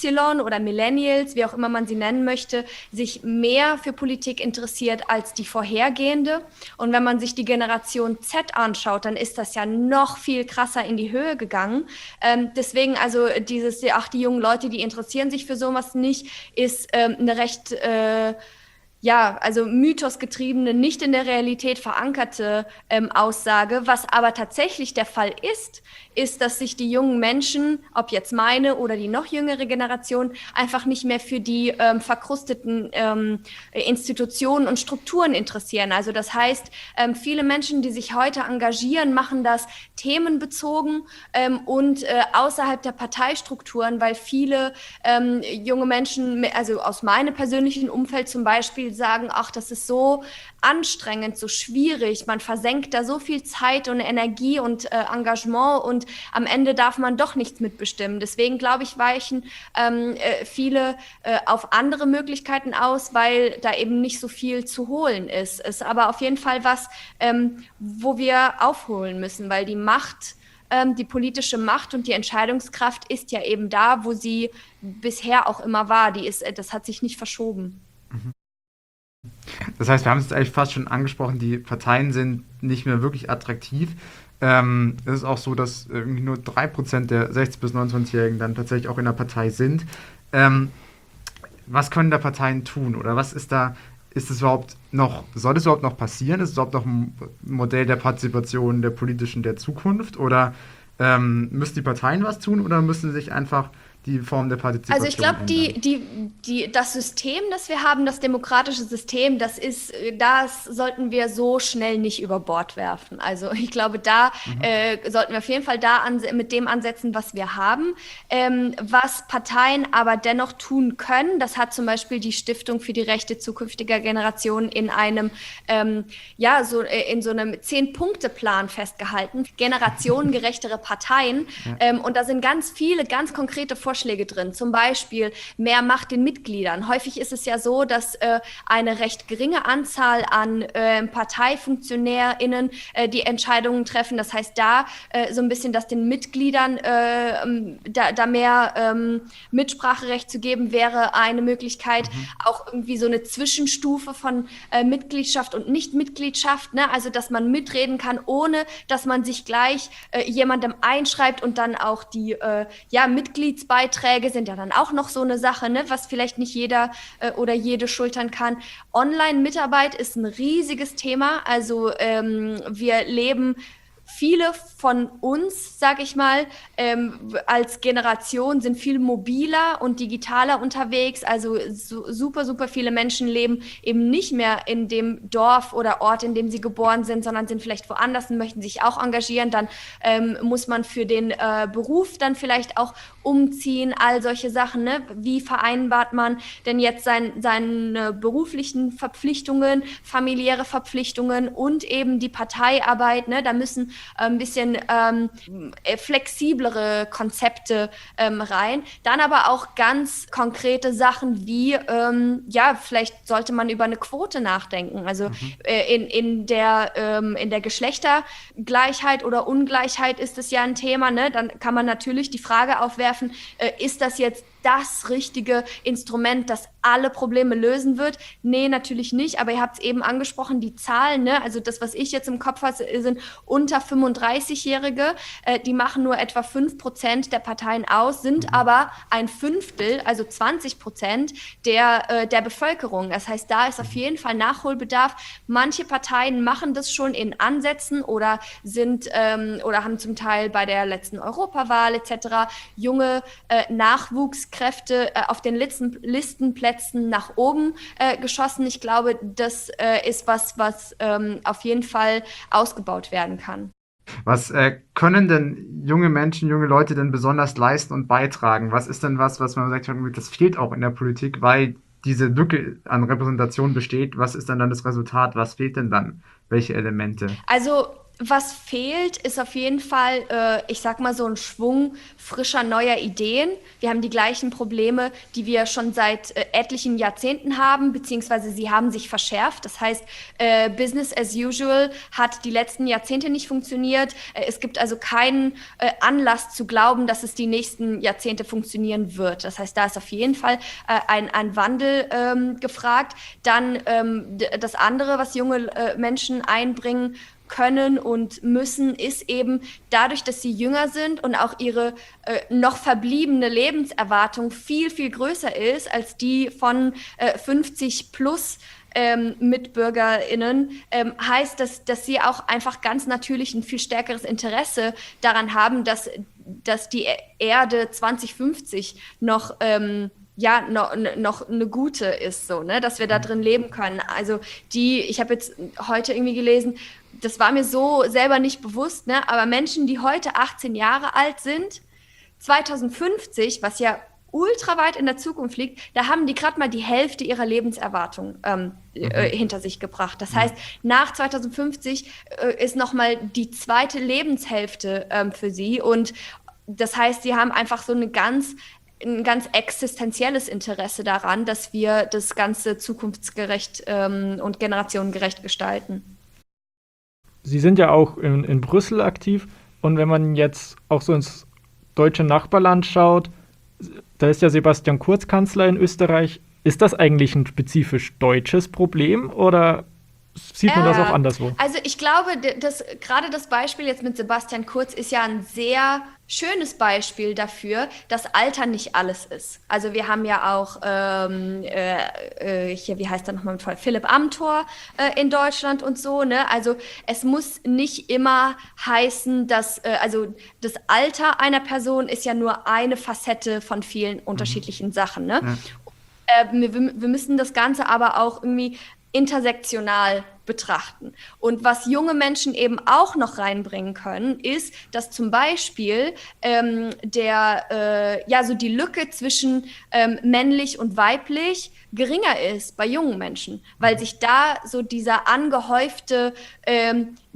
Y oder Millennials, wie auch immer man sie nennen möchte, sich mehr für Politik interessiert als die vorhergehende. Und wenn man sich die Generation Z anschaut, dann ist das ja noch viel krasser in die Höhe gegangen. Ähm, deswegen also dieses, ach, die jungen Leute, die interessieren sich für sowas nicht, ist ähm, eine recht... Äh, ja, also mythosgetriebene, nicht in der Realität verankerte ähm, Aussage. Was aber tatsächlich der Fall ist, ist, dass sich die jungen Menschen, ob jetzt meine oder die noch jüngere Generation, einfach nicht mehr für die ähm, verkrusteten ähm, Institutionen und Strukturen interessieren. Also das heißt, ähm, viele Menschen, die sich heute engagieren, machen das themenbezogen ähm, und äh, außerhalb der Parteistrukturen, weil viele ähm, junge Menschen, also aus meinem persönlichen Umfeld zum Beispiel, sagen, ach, das ist so anstrengend, so schwierig, man versenkt da so viel Zeit und Energie und äh, Engagement und am Ende darf man doch nichts mitbestimmen. Deswegen, glaube ich, weichen ähm, äh, viele äh, auf andere Möglichkeiten aus, weil da eben nicht so viel zu holen ist. Ist aber auf jeden Fall was, ähm, wo wir aufholen müssen, weil die Macht, ähm, die politische Macht und die Entscheidungskraft ist ja eben da, wo sie bisher auch immer war. Die ist, das hat sich nicht verschoben. Mhm. Das heißt, wir haben es eigentlich fast schon angesprochen, die Parteien sind nicht mehr wirklich attraktiv. Ähm, es ist auch so, dass irgendwie nur drei Prozent der sechzehn- bis neunundzwanzigjährigen dann tatsächlich auch in der Partei sind. Ähm, was können da Parteien tun? Oder was ist da, ist es überhaupt noch, soll es überhaupt noch passieren? Ist es überhaupt noch ein Modell der Partizipation, der politischen, der Zukunft? Oder ähm, müssen die Parteien was tun oder müssen sie sich einfach die Form der Partizipation Also ich glaube, die, die, die, das System, das wir haben, das demokratische System, das ist, das sollten wir so schnell nicht über Bord werfen. Also ich glaube, da mhm. äh, sollten wir auf jeden Fall da an, mit dem ansetzen, was wir haben. Ähm, was Parteien aber dennoch tun können, das hat zum Beispiel die Stiftung für die Rechte zukünftiger Generationen in einem, ähm, ja, so in so einem Zehn-Punkte-Plan festgehalten. Generationengerechtere Parteien. Ja. Ähm, und da sind ganz viele, ganz konkrete Vorschläge Vorschläge drin. Zum Beispiel mehr Macht den Mitgliedern. Häufig ist es ja so, dass äh, eine recht geringe Anzahl an äh, ParteifunktionärInnen äh, die Entscheidungen treffen. Das heißt, da äh, so ein bisschen, dass den Mitgliedern äh, da, da mehr ähm, Mitspracherecht zu geben, wäre eine Möglichkeit. Mhm. Auch irgendwie so eine Zwischenstufe von äh, Mitgliedschaft und Nichtmitgliedschaft, ne? Also, dass man mitreden kann, ohne dass man sich gleich äh, jemandem einschreibt und dann auch die äh, ja, Mitgliedsbeiträge sind ja dann auch noch so eine Sache, ne? Was vielleicht nicht jeder äh, oder jede schultern kann. Online-Mitarbeit ist ein riesiges Thema. Also ähm, wir leben viele von uns, sag ich mal, ähm, als Generation sind viel mobiler und digitaler unterwegs. Also su- super, super viele Menschen leben eben nicht mehr in dem Dorf oder Ort, in dem sie geboren sind, sondern sind vielleicht woanders und möchten sich auch engagieren. Dann ähm, muss man für den äh, Beruf dann vielleicht auch umziehen, all solche Sachen. Ne? Wie vereinbart man denn jetzt sein, seine beruflichen Verpflichtungen, familiäre Verpflichtungen und eben die Parteiarbeit? Ne? Da müssen ein bisschen ähm, flexiblere Konzepte ähm, rein. Dann aber auch ganz konkrete Sachen wie, ähm, ja, vielleicht sollte man über eine Quote nachdenken. Also mhm. äh, in, in, der, ähm, in der Geschlechtergleichheit oder Ungleichheit ist es ja ein Thema. Ne? Dann kann man natürlich die Frage aufwerfen, äh, ist das jetzt das richtige Instrument, das alle Probleme lösen wird? Nee, natürlich nicht, aber ihr habt es eben angesprochen, die Zahlen, ne? Also das, was ich jetzt im Kopf habe, sind unter fünfunddreißigjährige, äh, die machen nur etwa fünf Prozent der Parteien aus, sind aber ein Fünftel, also zwanzig Prozent der, äh, der Bevölkerung. Das heißt, da ist auf jeden Fall Nachholbedarf. Manche Parteien machen das schon in Ansätzen oder sind ähm, oder haben zum Teil bei der letzten Europawahl et cetera junge äh, Nachwuchs Kräfte äh, auf den Listen, Listenplätzen nach oben äh, geschossen. Ich glaube, das äh, ist was, was ähm, auf jeden Fall ausgebaut werden kann. Was äh, können denn junge Menschen, junge Leute denn besonders leisten und beitragen? Was ist denn was, was man sagt, das fehlt auch in der Politik, weil diese Lücke an Repräsentation besteht? Was ist dann dann das Resultat? Was fehlt denn dann? Welche Elemente? Also was fehlt, ist auf jeden Fall, äh, ich sag mal, so ein Schwung frischer, neuer Ideen. Wir haben die gleichen Probleme, die wir schon seit äh, etlichen Jahrzehnten haben, beziehungsweise sie haben sich verschärft. Das heißt, äh, Business as usual hat die letzten Jahrzehnte nicht funktioniert. Äh, es gibt also keinen äh, Anlass zu glauben, dass es die nächsten Jahrzehnte funktionieren wird. Das heißt, da ist auf jeden Fall äh, ein, ein Wandel ähm, gefragt. Dann ähm, d- das andere, was junge äh, Menschen einbringen können und müssen, ist eben dadurch, dass sie jünger sind und auch ihre äh, noch verbliebene Lebenserwartung viel, viel größer ist als die von äh, fünfzig plus ähm, MitbürgerInnen, ähm, heißt, dass, dass sie auch einfach ganz natürlich ein viel stärkeres Interesse daran haben, dass, dass die Erde zwanzig fünfzig noch ähm, ja, noch, noch eine gute ist, so, ne, dass wir da drin leben können. Also die, ich habe jetzt heute irgendwie gelesen, das war mir so selber nicht bewusst, ne, aber Menschen, die heute achtzehn Jahre alt sind, zwanzig fünfzig, was ja ultra weit in der Zukunft liegt, da haben die gerade mal die Hälfte ihrer Lebenserwartung ähm, mhm. äh, hinter sich gebracht. Das mhm. heißt, nach zwanzig fünfzig äh, ist nochmal die zweite Lebenshälfte ähm, für sie und das heißt, sie haben einfach so eine ganz ein ganz existenzielles Interesse daran, dass wir das Ganze zukunftsgerecht ähm, und generationengerecht gestalten. Sie sind ja auch in, in Brüssel aktiv und wenn man jetzt auch so ins deutsche Nachbarland schaut, da ist ja Sebastian Kurz Kanzler in Österreich. Ist das eigentlich ein spezifisch deutsches Problem oder sieht man äh, das auch anderswo? Also ich glaube, dass gerade das Beispiel jetzt mit Sebastian Kurz ist ja ein sehr schönes Beispiel dafür, dass Alter nicht alles ist. Also wir haben ja auch, ähm, äh, hier, wie heißt er nochmal mit voll, Philipp Amthor äh, in Deutschland und so, ne? Also es muss nicht immer heißen, dass, äh, also das Alter einer Person ist ja nur eine Facette von vielen unterschiedlichen mhm. Sachen, ne? Ja. Äh, wir, wir müssen das Ganze aber auch irgendwie intersektional betrachten. Und was junge Menschen eben auch noch reinbringen können, ist, dass zum Beispiel ähm, der, äh, ja, so die Lücke zwischen ähm, männlich und weiblich geringer ist bei jungen Menschen, weil sich da so dieser angehäufte ähm,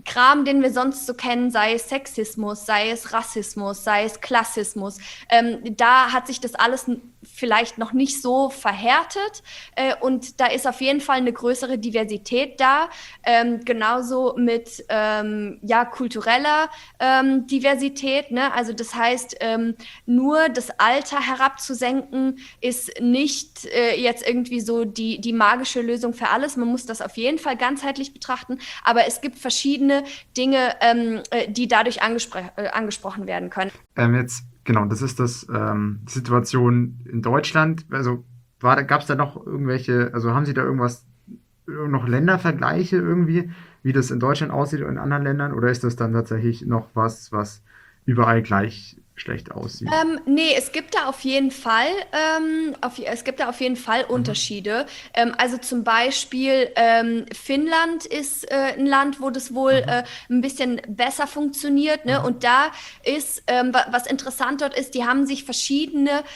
Kram, den wir sonst so kennen, sei es Sexismus, sei es Rassismus, sei es Klassismus, ähm, da hat sich das alles vielleicht noch nicht so verhärtet äh, und da ist auf jeden Fall eine größere Diversität da, ähm, genauso mit ähm, ja, kultureller ähm, Diversität, ne? Also das heißt, ähm, nur das Alter herabzusenken ist nicht äh, jetzt irgendwie so die, die magische Lösung für alles. Man muss das auf jeden Fall ganzheitlich betrachten, aber es gibt verschiedene Dinge, ähm, die dadurch angespr- äh, angesprochen werden können. Ähm, jetzt, genau, das ist das, ähm, die Situation in Deutschland. Also gab es da noch irgendwelche, also haben Sie da irgendwas, noch Ländervergleiche irgendwie, wie das in Deutschland aussieht oder in anderen Ländern, oder ist das dann tatsächlich noch was, was überall gleich schlecht aussieht? Ähm, nee, es gibt da auf jeden Fall, ähm, auf, es gibt da auf jeden Fall Unterschiede. Mhm. Ähm, also zum Beispiel ähm, Finnland ist äh, ein Land, wo das wohl mhm. äh, ein bisschen besser funktioniert, ne? Mhm. Und da ist, ähm, was interessant dort ist, die haben sich verschiedene,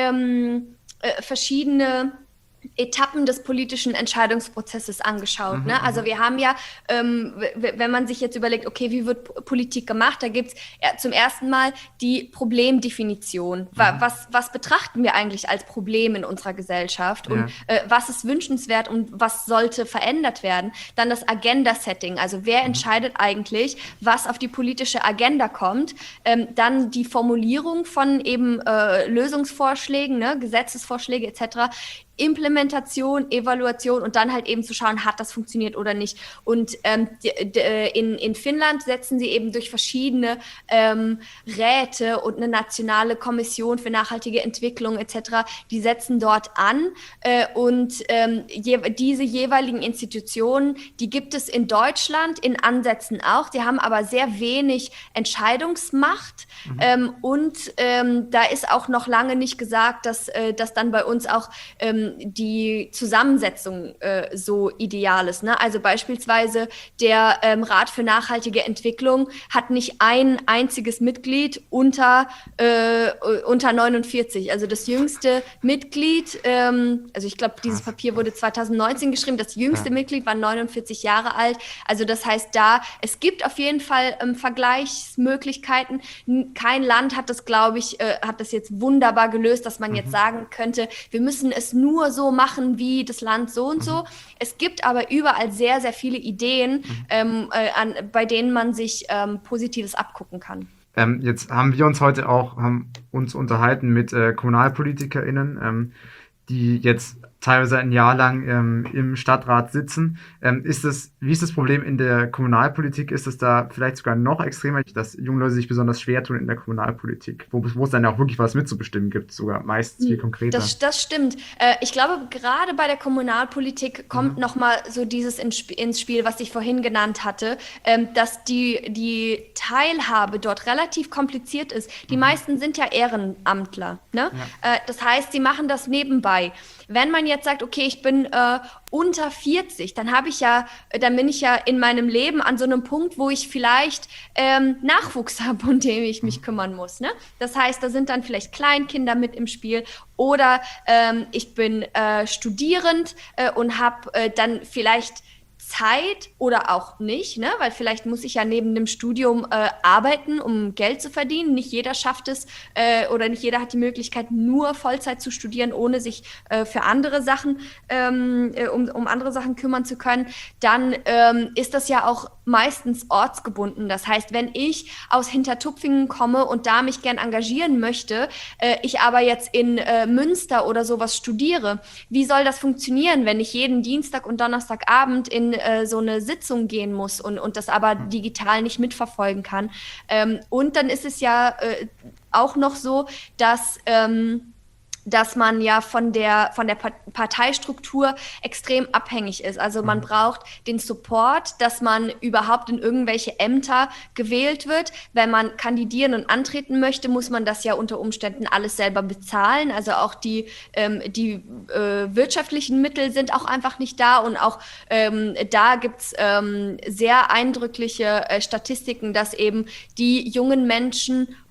ähm, äh, verschiedene Etappen des politischen Entscheidungsprozesses angeschaut. Mhm, ne? Also wir haben ja, ähm, w- wenn man sich jetzt überlegt, okay, wie wird P- Politik gemacht, da gibt es ja, zum ersten Mal die Problemdefinition. Wa- mhm. was, was betrachten wir eigentlich als Problem in unserer Gesellschaft und ja. äh, was ist wünschenswert und was sollte verändert werden? Dann das Agenda-Setting, also wer mhm. entscheidet eigentlich, was auf die politische Agenda kommt? Ähm, dann die Formulierung von eben äh, Lösungsvorschlägen, ne? Gesetzesvorschläge et cetera, Implementation, Evaluation und dann halt eben zu schauen, hat das funktioniert oder nicht. Und ähm, d- d- in, in Finnland setzen sie eben durch verschiedene ähm, Räte und eine nationale Kommission für nachhaltige Entwicklung et cetera, die setzen dort an äh, und ähm, je, diese jeweiligen Institutionen, die gibt es in Deutschland in Ansätzen auch, die haben aber sehr wenig Entscheidungsmacht mhm. ähm, und ähm, da ist auch noch lange nicht gesagt, dass, äh, dass dann bei uns auch ähm, die Zusammensetzung äh, so ideal ist. Ne? Also beispielsweise der ähm, Rat für nachhaltige Entwicklung hat nicht ein einziges Mitglied unter, äh, unter neunundvierzig. Also das jüngste Mitglied, ähm, also ich glaube, dieses Papier wurde zwanzig neunzehn geschrieben, das jüngste ja. Mitglied war neunundvierzig Jahre alt. Also das heißt da, es gibt auf jeden Fall ähm, Vergleichsmöglichkeiten. Kein Land hat das, glaube ich, äh, hat das jetzt wunderbar gelöst, dass man mhm. jetzt sagen könnte, wir müssen es nur nur so machen wie das Land so und mhm. so. Es gibt aber überall sehr, sehr viele Ideen, mhm. ähm, äh, an, bei denen man sich ähm, Positives abgucken kann. Ähm, jetzt haben wir uns heute auch haben uns unterhalten mit äh, KommunalpolitikerInnen, ähm, die jetzt teilweise ein Jahr lang ähm, im Stadtrat sitzen. Ähm, ist das, wie ist das Problem in der Kommunalpolitik? Ist es da vielleicht sogar noch extremer, dass junge Leute sich besonders schwer tun in der Kommunalpolitik, wo, wo es dann auch wirklich was mitzubestimmen gibt, sogar meist viel konkreter? Das, das stimmt. Äh, ich glaube, gerade bei der Kommunalpolitik kommt mhm. nochmal so dieses ins, ins Spiel, was ich vorhin genannt hatte, ähm, dass die, die Teilhabe dort relativ kompliziert ist. Die mhm. meisten sind ja Ehrenamtler. Ne? Ja. Äh, das heißt, sie machen das nebenbei. Wenn man jetzt sagt, okay, ich bin äh, unter vierzig, dann habe ich ja, dann bin ich ja in meinem Leben an so einem Punkt, wo ich vielleicht ähm, Nachwuchs habe, um den ich mich kümmern muss. Ne? Das heißt, da sind dann vielleicht Kleinkinder mit im Spiel oder ähm, ich bin äh, studierend äh, und habe äh, dann vielleicht Zeit oder auch nicht, ne? Weil vielleicht muss ich ja neben dem Studium äh, arbeiten, um Geld zu verdienen. Nicht jeder schafft es äh, oder nicht jeder hat die Möglichkeit, nur Vollzeit zu studieren, ohne sich äh, für andere Sachen, ähm, äh, um, um andere Sachen kümmern zu können. Dann ähm, ist das ja auch meistens ortsgebunden. Das heißt, wenn ich aus Hintertupfingen komme und da mich gern engagieren möchte, äh, ich aber jetzt in äh, Münster oder sowas studiere, wie soll das funktionieren, wenn ich jeden Dienstag und Donnerstagabend in äh, so eine Sitzung gehen muss und, und das aber digital nicht mitverfolgen kann? Ähm, und dann ist es ja äh, auch noch so, dass ähm, dass man ja von der, von der Parteistruktur extrem abhängig ist. Also man braucht den Support, dass man überhaupt in irgendwelche Ämter gewählt wird. Wenn man kandidieren und antreten möchte, muss man das ja unter Umständen alles selber bezahlen. Also auch die, ähm, die äh, wirtschaftlichen Mittel sind auch einfach nicht da. Und auch ähm, da gibt's ähm, sehr eindrückliche äh, Statistiken, dass eben die jungen Menschen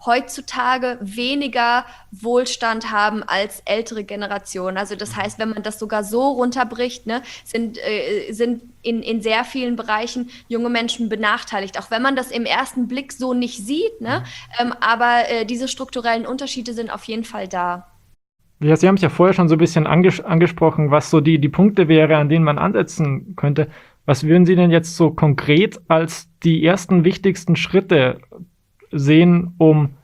heutzutage weniger Wohlstand haben als ältere Generationen. Also das heißt, wenn man das sogar so runterbricht, ne, sind, äh, sind in, in sehr vielen Bereichen junge Menschen benachteiligt, auch wenn man das im ersten Blick so nicht sieht, ne? ähm, aber äh, diese strukturellen Unterschiede sind auf jeden Fall da. Ja, Sie haben es ja vorher schon so ein bisschen anges- angesprochen, was so die, die Punkte wäre, an denen man ansetzen könnte. Was würden Sie denn jetzt so konkret als die ersten wichtigsten Schritte sehen, um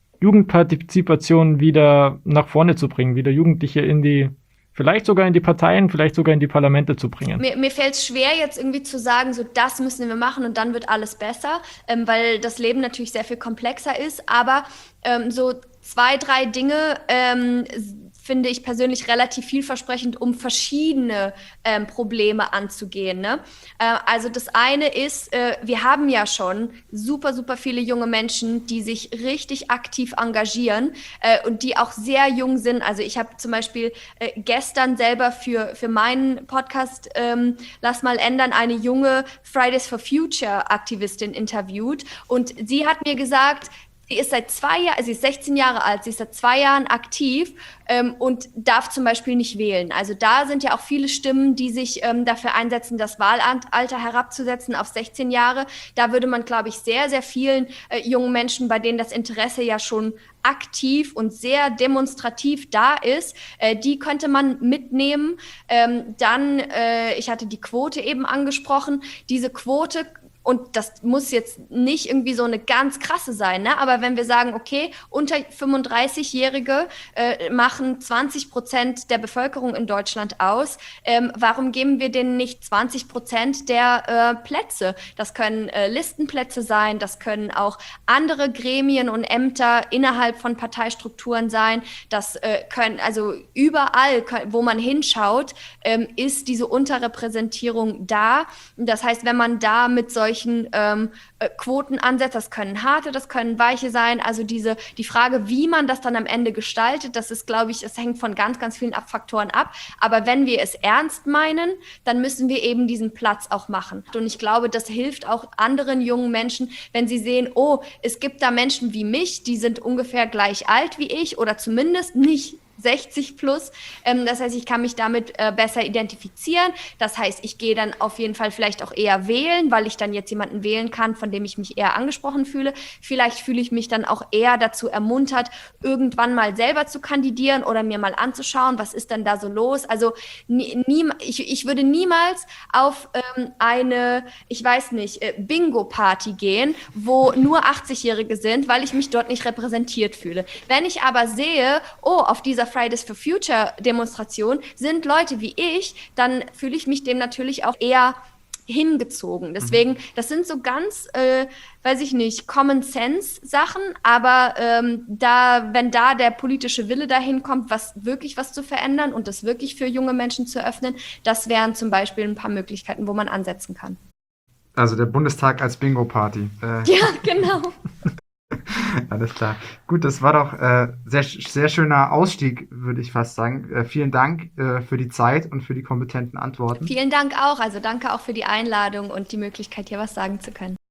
Jugendpartizipation wieder nach vorne zu bringen, wieder Jugendliche in die, vielleicht sogar in die Parteien, vielleicht sogar in die Parlamente zu bringen? Mir, mir fällt es schwer, jetzt irgendwie zu sagen, so das müssen wir machen und dann wird alles besser, ähm, weil das Leben natürlich sehr viel komplexer ist, aber ähm, so zwei, drei Dinge ähm, finde ich persönlich relativ vielversprechend, um verschiedene ähm, Probleme anzugehen. Ne? Äh, also das eine ist, äh, wir haben ja schon super, super viele junge Menschen, die sich richtig aktiv engagieren äh, und die auch sehr jung sind. Also ich habe zum Beispiel äh, gestern selber für, für meinen Podcast ähm, Lass mal ändern, eine junge Fridays for Future Aktivistin interviewt und sie hat mir gesagt, sie ist seit zwei Jahren, sie ist sechzehn Jahre alt, sie ist seit zwei Jahren aktiv ähm, und darf zum Beispiel nicht wählen. Also da sind ja auch viele Stimmen, die sich ähm, dafür einsetzen, das Wahlalter herabzusetzen auf sechzehn Jahre. Da würde man, glaube ich, sehr, sehr vielen äh, jungen Menschen, bei denen das Interesse ja schon aktiv und sehr demonstrativ da ist, äh, die könnte man mitnehmen. Ähm, dann, äh, ich hatte die Quote eben angesprochen, diese Quote. Und das muss jetzt nicht irgendwie so eine ganz krasse sein, ne? Aber wenn wir sagen, okay, unter fünfunddreißigjährige äh, machen zwanzig Prozent der Bevölkerung in Deutschland aus, ähm, warum geben wir denen nicht zwanzig Prozent der äh, Plätze? Das können äh, Listenplätze sein, das können auch andere Gremien und Ämter innerhalb von Parteistrukturen sein. Das äh, können, also überall, wo man hinschaut, ähm, ist diese Unterrepräsentierung da. Das heißt, wenn man da mit solchen Ähm, äh, Quoten ansetzt, das können harte, das können weiche sein, also diese, die Frage, wie man das dann am Ende gestaltet, das ist, glaube ich, es hängt von ganz, ganz vielen Faktoren ab, aber wenn wir es ernst meinen, dann müssen wir eben diesen Platz auch machen und ich glaube, das hilft auch anderen jungen Menschen, wenn sie sehen, oh, es gibt da Menschen wie mich, die sind ungefähr gleich alt wie ich oder zumindest nicht sechzig plus. Ähm, das heißt, ich kann mich damit äh, besser identifizieren. Das heißt, ich gehe dann auf jeden Fall vielleicht auch eher wählen, weil ich dann jetzt jemanden wählen kann, von dem ich mich eher angesprochen fühle. Vielleicht fühle ich mich dann auch eher dazu ermuntert, irgendwann mal selber zu kandidieren oder mir mal anzuschauen, was ist denn da so los. Also nie, nie, ich, ich würde niemals auf ähm, eine, ich weiß nicht, äh, Bingo-Party gehen, wo nur achtzigjährige sind, weil ich mich dort nicht repräsentiert fühle. Wenn ich aber sehe, oh, auf dieser Fridays for Future Demonstration sind Leute wie ich, dann fühle ich mich dem natürlich auch eher hingezogen. Deswegen, das sind so ganz, äh, weiß ich nicht, Common Sense Sachen, aber ähm, da, wenn da der politische Wille dahin kommt, was wirklich was zu verändern und das wirklich für junge Menschen zu öffnen, das wären zum Beispiel ein paar Möglichkeiten, wo man ansetzen kann. Also der Bundestag als Bingo-Party. Äh. Ja, genau. Alles klar. Gut, das war doch äh, sehr, sehr schöner Ausstieg, würde ich fast sagen. Äh, vielen Dank äh, für die Zeit und für die kompetenten Antworten. Vielen Dank auch. Also danke auch für die Einladung und die Möglichkeit, hier was sagen zu können.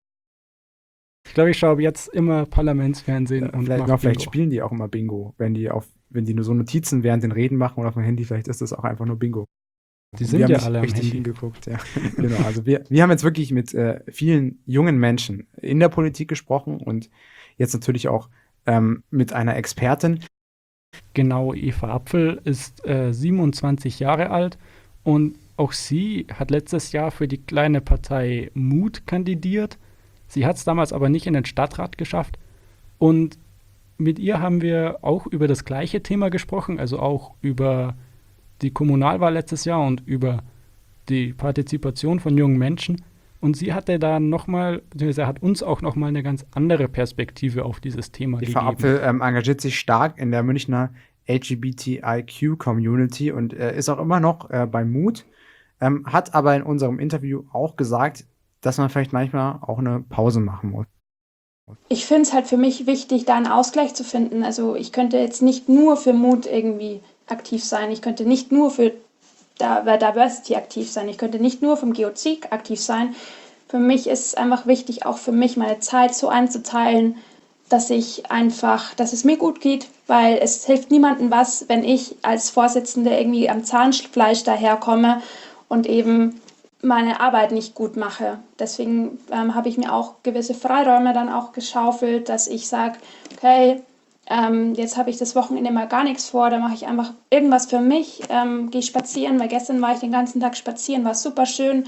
Ich glaube, ich schaue jetzt immer Parlamentsfernsehen Ja, und vielleicht, mache vielleicht Bingo. spielen die auch immer Bingo, wenn die auf, wenn die nur so Notizen während den Reden machen oder auf dem Handy, vielleicht ist das auch einfach nur Bingo. Die sind wir ja haben nicht alle am richtig Handy. hingeguckt. Ja. Genau. Also wir, wir haben jetzt wirklich mit äh, vielen jungen Menschen in der Politik gesprochen und jetzt natürlich auch ähm, mit einer Expertin. Genau, Eva Apfel ist äh, siebenundzwanzig Jahre alt und auch sie hat letztes Jahr für die kleine Partei Mut kandidiert. Sie hat es damals aber nicht in den Stadtrat geschafft. Und mit ihr haben wir auch über das gleiche Thema gesprochen, also auch über die Kommunalwahl letztes Jahr und über die Partizipation von jungen Menschen. Und sie hatte da nochmal, beziehungsweise hat uns auch nochmal eine ganz andere Perspektive auf dieses Thema Die gegeben. Frau Apfel ähm, engagiert sich stark in der Münchner L G B T I Q-Community und äh, ist auch immer noch äh, bei Mut, ähm, hat aber in unserem Interview auch gesagt, dass man vielleicht manchmal auch eine Pause machen muss. Ich finde es halt für mich wichtig, da einen Ausgleich zu finden. Also ich könnte jetzt nicht nur für Mut irgendwie aktiv sein, ich könnte nicht nur für Diversity aktiv sein, ich könnte nicht nur vom G O C aktiv sein. Für mich ist es einfach wichtig, auch für mich meine Zeit so einzuteilen, dass ich einfach, dass es mir gut geht, weil es hilft niemandem was, wenn ich als Vorsitzende irgendwie am Zahnfleisch daherkomme und eben meine Arbeit nicht gut mache. Deswegen ähm, habe ich mir auch gewisse Freiräume dann auch geschaufelt, dass ich sage, okay, ähm, jetzt habe ich das Wochenende mal gar nichts vor, da mache ich einfach irgendwas für mich, ähm, gehe spazieren, weil gestern war ich den ganzen Tag spazieren, war super schön.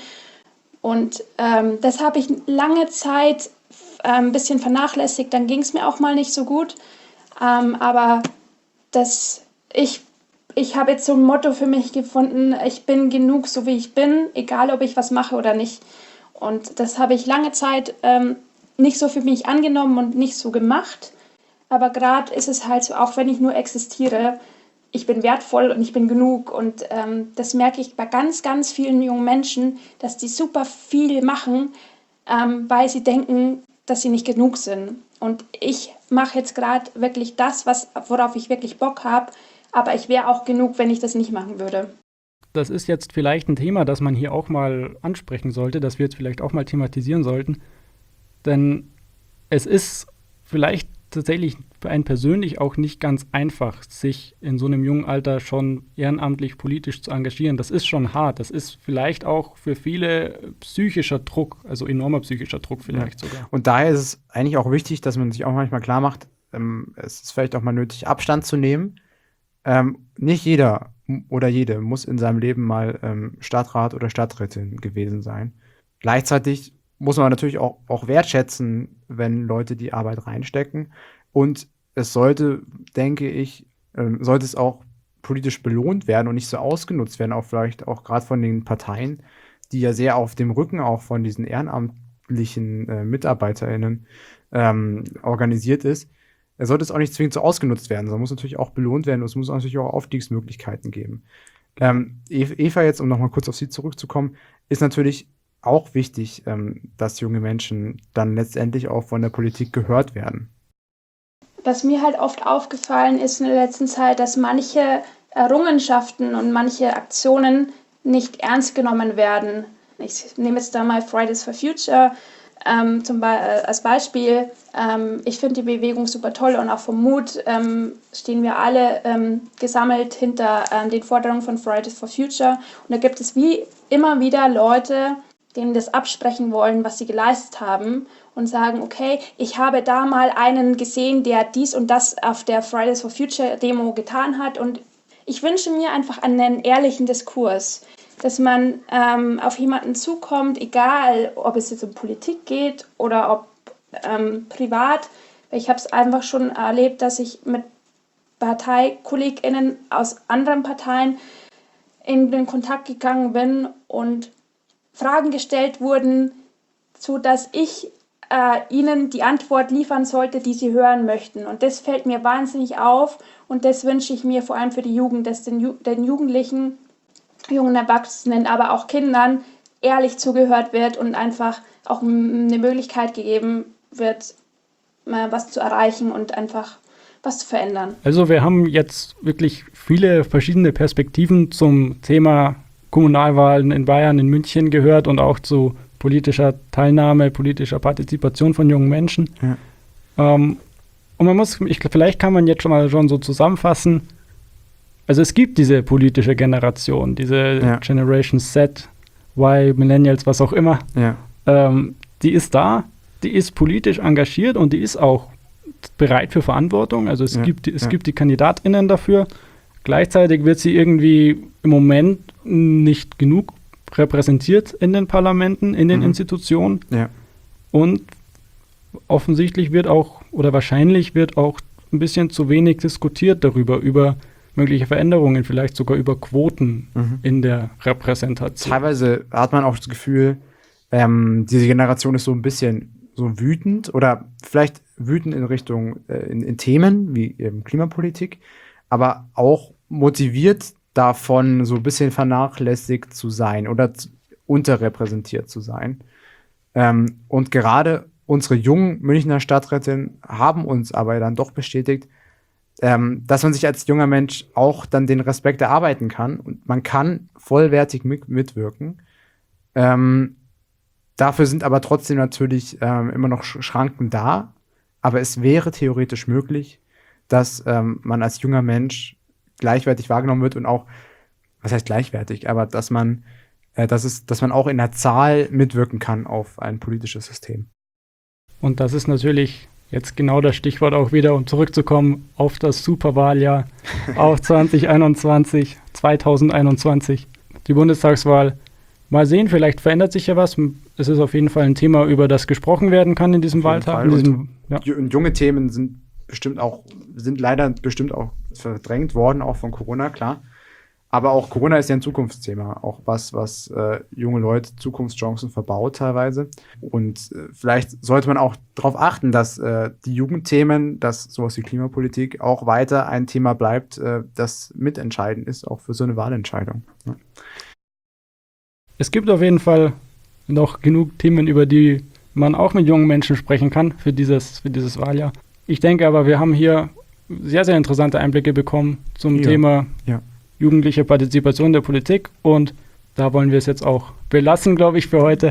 Und ähm, das habe ich lange Zeit äh, ein bisschen vernachlässigt, dann ging es mir auch mal nicht so gut. Ähm, aber das, ich, ich habe jetzt so ein Motto für mich gefunden, ich bin genug, so wie ich bin, egal ob ich was mache oder nicht. Und das habe ich lange Zeit ähm, nicht so für mich angenommen und nicht so gemacht. Aber gerade ist es halt so, auch wenn ich nur existiere, ich bin wertvoll und ich bin genug. Und ähm, das merke ich bei ganz, ganz vielen jungen Menschen, dass die super viel machen, ähm, weil sie denken, dass sie nicht genug sind. Und ich mache jetzt gerade wirklich das, was, worauf ich wirklich Bock habe. Aber ich wäre auch genug, wenn ich das nicht machen würde. Das ist jetzt vielleicht ein Thema, das man hier auch mal ansprechen sollte, das wir jetzt vielleicht auch mal thematisieren sollten. Denn es ist vielleicht tatsächlich für einen persönlich auch nicht ganz einfach, sich in so einem jungen Alter schon ehrenamtlich politisch zu engagieren. Das ist schon hart. Das ist vielleicht auch für viele psychischer Druck, also enormer psychischer Druck vielleicht ja. sogar. Und daher ist es eigentlich auch wichtig, dass man sich auch manchmal klar macht, ähm, es ist vielleicht auch mal nötig, Abstand zu nehmen. Ähm, nicht jeder oder jede muss in seinem Leben mal ähm, Stadtrat oder Stadträtin gewesen sein. Gleichzeitig muss man natürlich auch, auch wertschätzen, wenn Leute die Arbeit reinstecken. Und es sollte, denke ich, ähm, sollte es auch politisch belohnt werden und nicht so ausgenutzt werden, auch vielleicht auch gerade von den Parteien, die ja sehr auf dem Rücken auch von diesen ehrenamtlichen äh, MitarbeiterInnen ähm, organisiert ist. Da sollte es auch nicht zwingend so ausgenutzt werden, sondern muss natürlich auch belohnt werden und es muss natürlich auch Aufstiegsmöglichkeiten geben. Ähm, Eva, jetzt, um nochmal kurz auf Sie zurückzukommen, ist natürlich auch wichtig, ähm, dass junge Menschen dann letztendlich auch von der Politik gehört werden. Was mir halt oft aufgefallen ist in der letzten Zeit, dass manche Errungenschaften und manche Aktionen nicht ernst genommen werden. Ich nehme jetzt da mal Fridays for Future ähm, zum Be- äh, als Beispiel. Ähm, ich finde die Bewegung super toll und auch vom Mut ähm, stehen wir alle ähm, gesammelt hinter ähm, den Forderungen von Fridays for Future. Und da gibt es wie immer wieder Leute, denen das absprechen wollen, was sie geleistet haben und sagen, okay, ich habe da mal einen gesehen, der dies und das auf der Fridays for Future Demo getan hat und ich wünsche mir einfach einen ehrlichen Diskurs, dass man ähm, auf jemanden zukommt, egal ob es jetzt um Politik geht oder ob ähm, privat. Ich habe es einfach schon erlebt, dass ich mit ParteikollegInnen aus anderen Parteien in den Kontakt gegangen bin und Fragen gestellt wurden, sodass ich äh, ihnen die Antwort liefern sollte, die sie hören möchten. Und das fällt mir wahnsinnig auf und das wünsche ich mir vor allem für die Jugend, dass den, Ju- den Jugendlichen, jungen Erwachsenen, aber auch Kindern ehrlich zugehört wird und einfach auch m- eine Möglichkeit gegeben wird, mal was zu erreichen und einfach was zu verändern. Also wir haben jetzt wirklich viele verschiedene Perspektiven zum Thema Kommunalwahlen in Bayern, in München gehört und auch zu politischer Teilnahme, politischer Partizipation von jungen Menschen. Ja. Ähm, und man muss, ich, vielleicht kann man jetzt schon mal schon so zusammenfassen, also es gibt diese politische Generation, diese ja. Generation Z, Y, Millennials, was auch immer, ja. ähm, die ist da, die ist politisch engagiert und die ist auch bereit für Verantwortung, also es, ja. gibt, es ja. gibt die KandidatInnen dafür. Gleichzeitig wird sie irgendwie im Moment nicht genug repräsentiert in den Parlamenten, in den mhm. Institutionen. Ja. Und offensichtlich wird auch, oder wahrscheinlich wird auch ein bisschen zu wenig diskutiert darüber, über mögliche Veränderungen, vielleicht sogar über Quoten mhm. in der Repräsentation. Teilweise hat man auch das Gefühl, ähm, diese Generation ist so ein bisschen so wütend oder vielleicht wütend in Richtung, äh, in, in Themen wie eben Klimapolitik, aber auch motiviert davon, so ein bisschen vernachlässigt zu sein oder zu, unterrepräsentiert zu sein. Ähm, und gerade unsere jungen Münchner Stadträtinnen haben uns aber dann doch bestätigt, ähm, dass man sich als junger Mensch auch dann den Respekt erarbeiten kann und man kann vollwertig mit, mitwirken. Ähm, dafür sind aber trotzdem natürlich ähm, immer noch Schranken da. aber es wäre theoretisch möglich, dass ähm, man als junger Mensch gleichwertig wahrgenommen wird und auch, was heißt gleichwertig, aber dass man, äh, dass es, dass man auch in der Zahl mitwirken kann auf ein politisches System. Und das ist natürlich jetzt genau das Stichwort auch wieder, um zurückzukommen auf das Superwahljahr, auf zwanzig einundzwanzig, zwanzig einundzwanzig, die Bundestagswahl. Mal sehen, vielleicht verändert sich ja was. Es ist auf jeden Fall ein Thema, über das gesprochen werden kann in diesem Wahltag. In diesem, ja. Und junge Themen sind bestimmt auch, sind leider bestimmt auch verdrängt worden, auch von Corona, klar. Aber auch Corona ist ja ein Zukunftsthema, auch was, was äh, junge Leute Zukunftschancen verbaut teilweise. Und äh, vielleicht sollte man auch darauf achten, dass äh, die Jugendthemen, dass sowas wie Klimapolitik auch weiter ein Thema bleibt, äh, das mitentscheidend ist, auch für so eine Wahlentscheidung. Ja. Es gibt auf jeden Fall noch genug Themen, über die man auch mit jungen Menschen sprechen kann für dieses, für dieses Wahljahr. Ich denke aber, wir haben hier sehr, sehr interessante Einblicke bekommen zum ja. Thema ja. jugendliche Partizipation in der Politik und da wollen wir es jetzt auch belassen, glaube ich, für heute.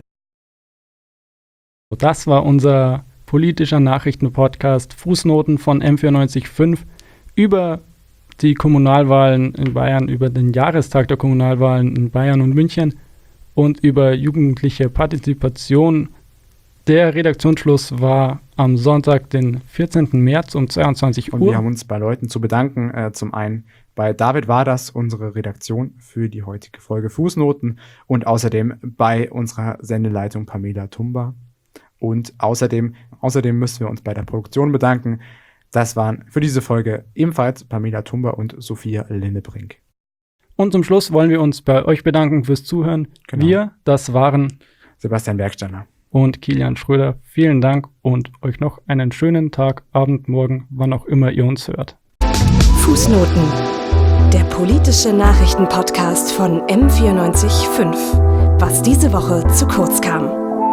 Das war unser politischer Nachrichtenpodcast Fußnoten von M vierundneunzig Komma fünf über die Kommunalwahlen in Bayern, über den Jahrestag der Kommunalwahlen in Bayern und München und über jugendliche Partizipation. Der Redaktionsschluss war am Sonntag, den vierzehnten März um zweiundzwanzig Uhr. Und wir haben uns bei Leuten zu bedanken. Äh, zum einen bei David war das unsere Redaktion für die heutige Folge Fußnoten und außerdem bei unserer Sendeleitung Pamela Tumba. Und außerdem, außerdem müssen wir uns bei der Produktion bedanken. Das waren für diese Folge ebenfalls Pamela Tumba und Sophia Linnebrink. Und zum Schluss wollen wir uns bei euch bedanken fürs Zuhören. Genau. Wir, das waren Sebastian Bergsteiner und Kilian Schröder. Vielen Dank und euch noch einen schönen Tag, Abend, Morgen, wann auch immer ihr uns hört. Fußnoten, der politische Nachrichtenpodcast von M vierundneunzig Komma fünf. Was diese Woche zu kurz kam.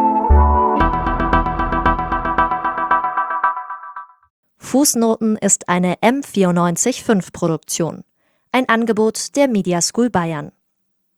Fußnoten ist eine M vierundneunzig Komma fünf Produktion. Ein Angebot der Media School Bayern.